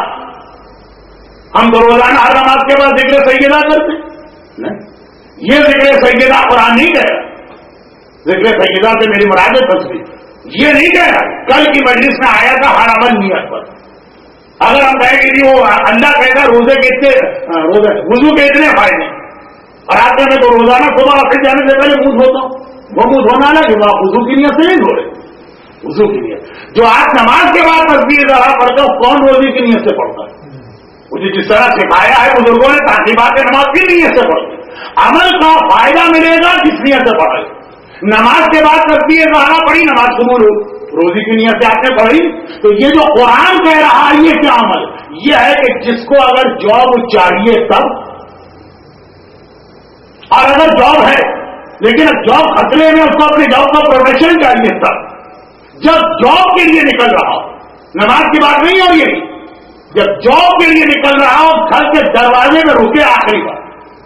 [SPEAKER 1] हम तो रोजाना हर नमाज के बाद जिक्र सैयदा करते नहीं, ये जिक्र सैयदा कुरान नहीं कह रहा, जिक्र सैयदा से मेरी मुराद तस्वीर ये नहीं कह रहा। कल की मजलिस में आया था हर अमल नियत पर। अगर हम कहें कि वो अल्लाह कहता रोजे के इतने वुजू के इतने फायदे, और आज मैं तो रोजाना सुबह ऑफिस जाने से पहले मुंह धोता हूं, वो मुंह धोना ना कि आप वुजू की नियत से नहीं धो रहे, वुजू की नियत जो आज नमाज के बाद तस्बीह जरा पढ़ता हूं, कौन रोजी की नियत से पढ़ता है? मुझे जिस तरह सिखाया है बुजुर्गों ने, ताकीबात नमाज की नियत से पढ़ते, अमल का फायदा मिलेगा जिस नियत से पढ़े। नमाज के बाद तस्बीह ज़हरा पढ़ी, नमाज कबूल हो, रोजी की नियत से आपने पढ़ी। तो ये जो कुरान कह रहा है ये क्या अमल? ये है कि जिसको अगर जॉब चाहिए तब, और अगर जॉब है लेकिन जॉब खतरे में, उसको अपने जॉब का प्रोटेक्शन चाहिए तब, जब जॉब के लिए निकल रहा हो, नमाज की बात नहीं हो रही, जब जॉब के लिए निकल रहा हो, घर के दरवाजे में रुके आखिरी बार।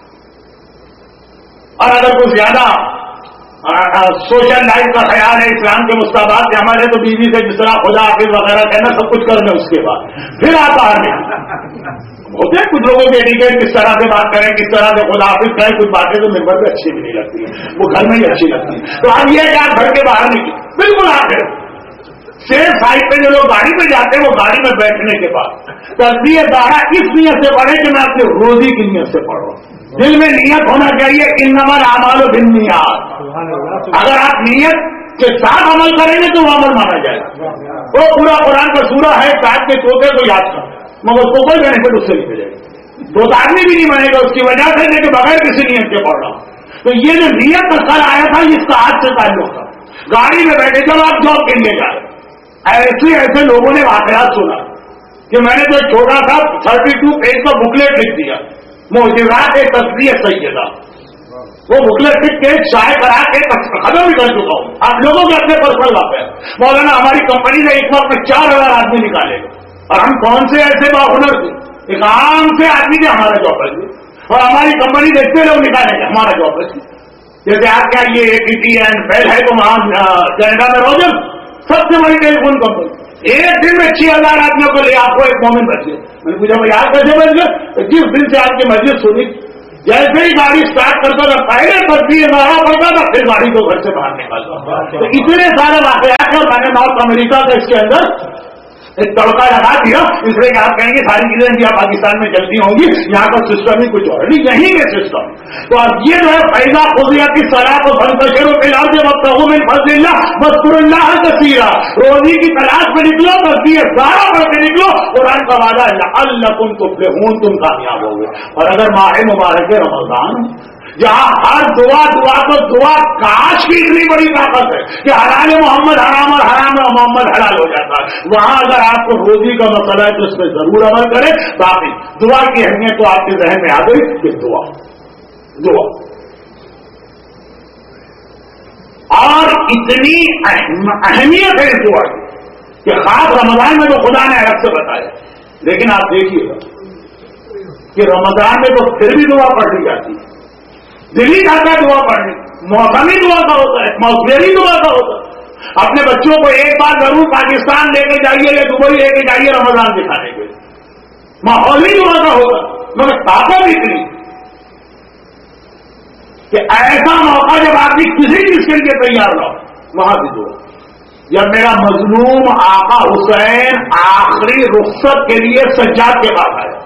[SPEAKER 1] और अगर कुछ ज्यादा सोशल लाइफ का ख्याल है, इस्लाम के मुस्ताबात से हमारे, तो बीवी से जिस तरह खुदा हाफिज वगैरह कहना सब कुछ कर ले, उसके बाद फिर आप बाहर निकलना होते हैं। कुछ लोगों के एडिकेट किस तरह से बात करें, किस तरह से खुदा हाफिज कहें, कुछ बातें तो मिंबर पे अच्छी भी नहीं लगती है, वो घर में ही अच्छी लगती है। तो अब ये क्या घर के बाहर निकले, बिल्कुल आखिर सेफ साइड पे जो लोग गाड़ी पे जाते हैं, वो गाड़ी में बैठने के बाद तस्बीह ज़हरा इस नियत से पढ़े कि मैं अपनी रोजी की नियत से पढ़ रहा हूं। दिल में नियत होना चाहिए, इन्नमल आमालु बिन्नियात। अगर आप नियत के साथ अमल करेंगे तो वो अमल माना जाएगा। वो पूरा कुरान का सूरा है, साथ के तोते को याद कर, मगर उसको कोई बेनिफिट उससे नहीं मिलेगा, दो आदमी भी नहीं बनेगा उसकी वजह से, लेकिन बगैर किसी नियत के पढ़ रहा हूं। तो ये जो नियत का कल आया था, इसका आज से ताल्लुक था। गाड़ी में बैठे जब आप जॉब के लिए जा रहे, ऐसे लोगों ने वाकयात सुना कि मैंने तो छोटा सा 32 पेज का बुकलेट लिख दिया, मोजिज़ात तस्बीह सैयदा, वो बुकलेट लिख के शाये करा के खत्म भी कर चुका हूं। आप लोगों के अपने पर्सनल वाक़या, मौलाना हमारी कंपनी ने एक वक्त में 4000 आदमी निकाले, और हम कौन से ऐसे बाहुनर थे, एक आम से आदमी ने हमारा जॉब कर दिया, और हमारी कंपनी से इतने लोग निकालेंगे हमारा जॉब कर। जैसे आप क्या ये AT&T है तो वहां कनाडा में रोजर सबसे बड़ी टेलीफोन कंपनी, एक दिन में 6000 आदमियों को ले आपको एक मोमिन बचे। मैंने पूछा भाई आप कैसे बच गए? तो जिस दिन से आपकी मस्जिद सुनी, जैसे ही गाड़ी स्टार्ट करता था पहले तस्वीर मारा पड़ता था, फिर गाड़ी को घर से बाहर निकालता। तो इतने सारे वाकयात हैं। मैंने नॉर्थ अमेरिका का इसके अंदर एक तड़का लगा दिया, इसलिए आप कहेंगे सारी चीजें इंडिया पाकिस्तान में चलती होंगी, यहाँ का सिस्टम ही कुछ और नहीं, यही है सिस्टम। तो अब ये जो है फैजा खुदिया की सलाह को फंतशिरू फिल अर्ज़ वब्तगू मिन फज़लिल्लाह वज़्कुरुल्लाह कसीरा, रोजी की तलाश में निकलो, तस्बीह सारा पढ़ के निकलो। कुरान का वादा है लअल्लकुम तुफ्लिहून, तुम कामयाब होगे। और अगर माह मुबारक रमजान जहां हर दुआ तो दुआ काश की इतनी बड़ी ताकत है कि हलाल मोहम्मद हराम और हराम मोहम्मद हलाल हो जाता है, वहां अगर आपको रोजी का मसला है तो इस पर जरूर अमल करें। बाकी दुआ की अहमियत तो आपके जहन में आ गई कि दुआ और इतनी अहमियत है इस दुआ की कि खास रमजान में तो खुदा ने अलग से बताया। लेकिन आप देखिएगा कि रमजान में तो फिर भी दुआ पढ़ ली जाती है, दिल्ली जाता दुआ पढ़ने, मौसमी दुआ का होता है, मौसमी दुआ का होता है। अपने बच्चों को एक बार जरूर पाकिस्तान लेके जाइए या दुबई लेके जाइए रमजान दिखाने के, माहौली दुआ का होगा। मगर ताकत इतनी कि ऐसा मौका जब आदमी किसी चीज के लिए तैयार हो, वहां भी दुआ। जब मेरा मजलूम आका हुसैन आखिरी रुखसत के लिए सज्जाद के पास आया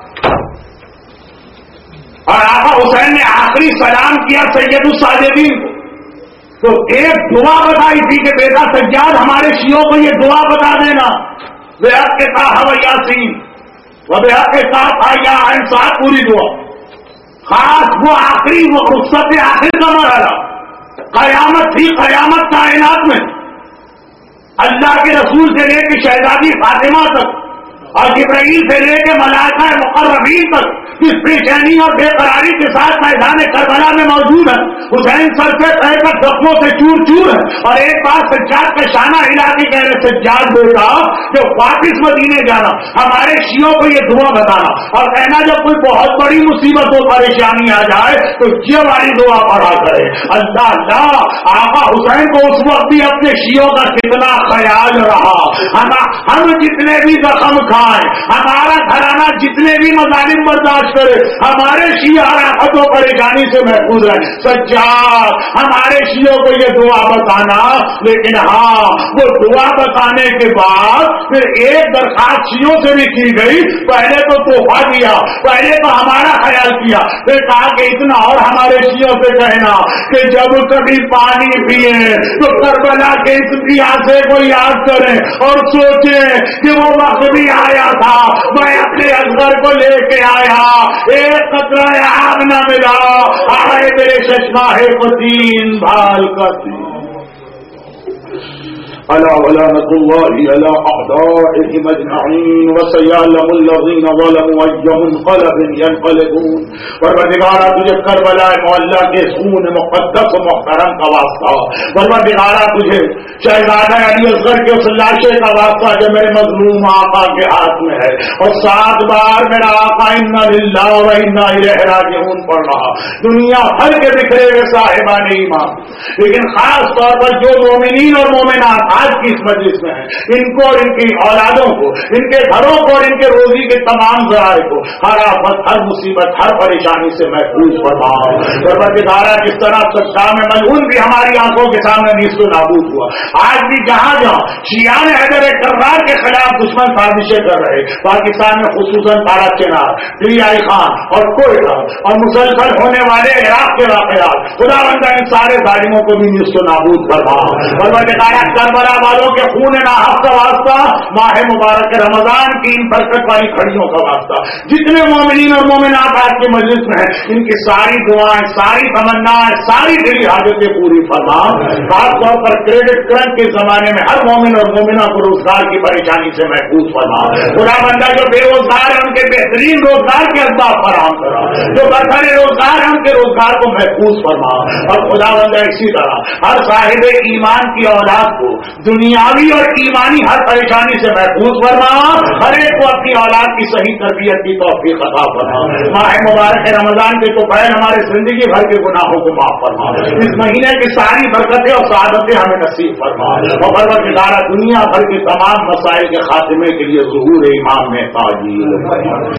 [SPEAKER 1] और आका हुसैन ने आखिरी सलाम किया सैयदुस साजिदीन को, तो एक दुआ बताई थी कि बेटा सज्जाद हमारे शियों को ये दुआ बता देना, बेहद के साथ यासीन व बेहद के साथ या इंसाफ, पूरी दुआ। खास वो आखिरी वो रुखसत आखिर का मरहला कयामत थी, कयामत कायनात में अल्लाह के रसूल से लेकर शहजादी फातिमा तक और जिब्राईल से लेकर मलाइका मुकर्रबीन तक इस बेचैनी और बेकरारी के साथ मैदान करबला में मौजूद है। हुसैन सर से तहकर जख्मों से चूर चूर है और एक बार सज्जाद का शाना हिला के कह रहे सज्जाद बेटा जो वापिस मदीने जाना, हमारे शियों को ये दुआ बताना और कहना जब कोई बहुत बड़ी मुसीबत और परेशानी आ जाए तो ये वाली दुआ पढ़ा करे। अल्लाह अल्लाह आका हुसैन को उस वक्त भी अपने शियों का कितना ख्याल रहा। हम जितने भी जख्म खाएं, हमारा घराना जितने भी मजालिम बर्दाश्त करे, हमारे शिया राहत और परेशानी से महफूज है। सज्जाद हमारे शियों को ये दुआ बताना, लेकिन हाँ वो दुआ बताने के बाद फिर एक दरखास्त शियों से भी की गई। पहले तो तोहफा दिया, पहले तो हमारा ख्याल किया, फिर कहा कि इतना और हमारे शियों से कहना कि जब कभी पानी पिए तो करबला के इस प्यासे को याद करें और सोचें कि वो वक्त भी आया था मैं अपने असगर को लेके आया, एक कतरा आग न मिला, आए मेरे चश्मा है पतीन भाल का अला वलानतुल्लाहि अला अअदाइहिम अजमईन व सयअलमुल लज़ीना ज़लमू अय्युम मुनक़लबिन यनक़लिबून। परवरदिगारा तुझे करबला मोहल्ला के खून मुक़द्दस व मुहतरम का वास्ता, परवरदिगारा तुझे शहज़ादा अली असगर के उस लाशे का वास्ता जो मेरे मज़लूम आका के हाथ में है और 7 बार मेरा आका इन्ना लिल्लाहि व इन्ना इलैहि राजिऊन पढ़ रहा। दुनिया भर के बिखरे हुए साहिबाने ईमान, लेकिन खास तौर पर जो मोमिनीन और मोमिनात आज की इस मजलिस में है, इनको और इनकी औलादों को, इनके घरों को और इनके रोजी के तमाम जराए को हर आफत, हर मुसीबत, हर परेशानी से महफूज फरमाओ। परवरदिगारा जिस तरह सज्जा में मलऊन भी हमारी आंखों के सामने नीस्तो नाबूद हुआ, आज भी जहां जहां शियान हैदर कर्रार के खिलाफ दुश्मन साजिशें कर रहे, पाकिस्तान में खुसूसन तारा चिनार, DI खान और कोयटा और मुसलसल होने वाले इराक के वाकयात, खुदावंदा इन सारे जालिमों को भी नीस्तो नाबूद फरमाओ। परवरदिगारा करबला वालों के खून नाहक का वास्ता, माह मुबारक रमजान की इन बरकत वाली घड़ियों का वास्ता, जितने मोमिनीन और मोमिनात आज के मजलिस में है, इनकी सारी दुआएं, सारी तमन्नाएं, सारी दिली हाजतें पूरी फरमा। खासतौर पर क्रेडिट क्रंच के जमाने में हर मोमिन और मोमिना को रोजगार की परेशानी से महफूज फरमा। खुदावंदा जो बेरोजगार है उनके बेहतरीन रोजगार के असबाब फराहम करा, जो बरसरे रोजगार है उनके रोजगार को महफूज फरमा। और खुदावंदा इसी तरह हर साहिब ईमान की औलाद को दुनियावी और ईमानी हर परेशानी से महफूज फरमा, हर एक को अपनी औलाद की सही तरबियत की तौफीक अता फरमा। माह मुबारक रमजान के तो पहले हमारे जिंदगी भर के गुनाहों को माफ फरमा, इस महीने की सारी बरकतें और सआदतें हमें नसीब फरमा, और परवरदिगार दुनिया भर के तमाम मसाइल के खात्मे के लिए ज़ुहूर इमाम में ताजील फरमा।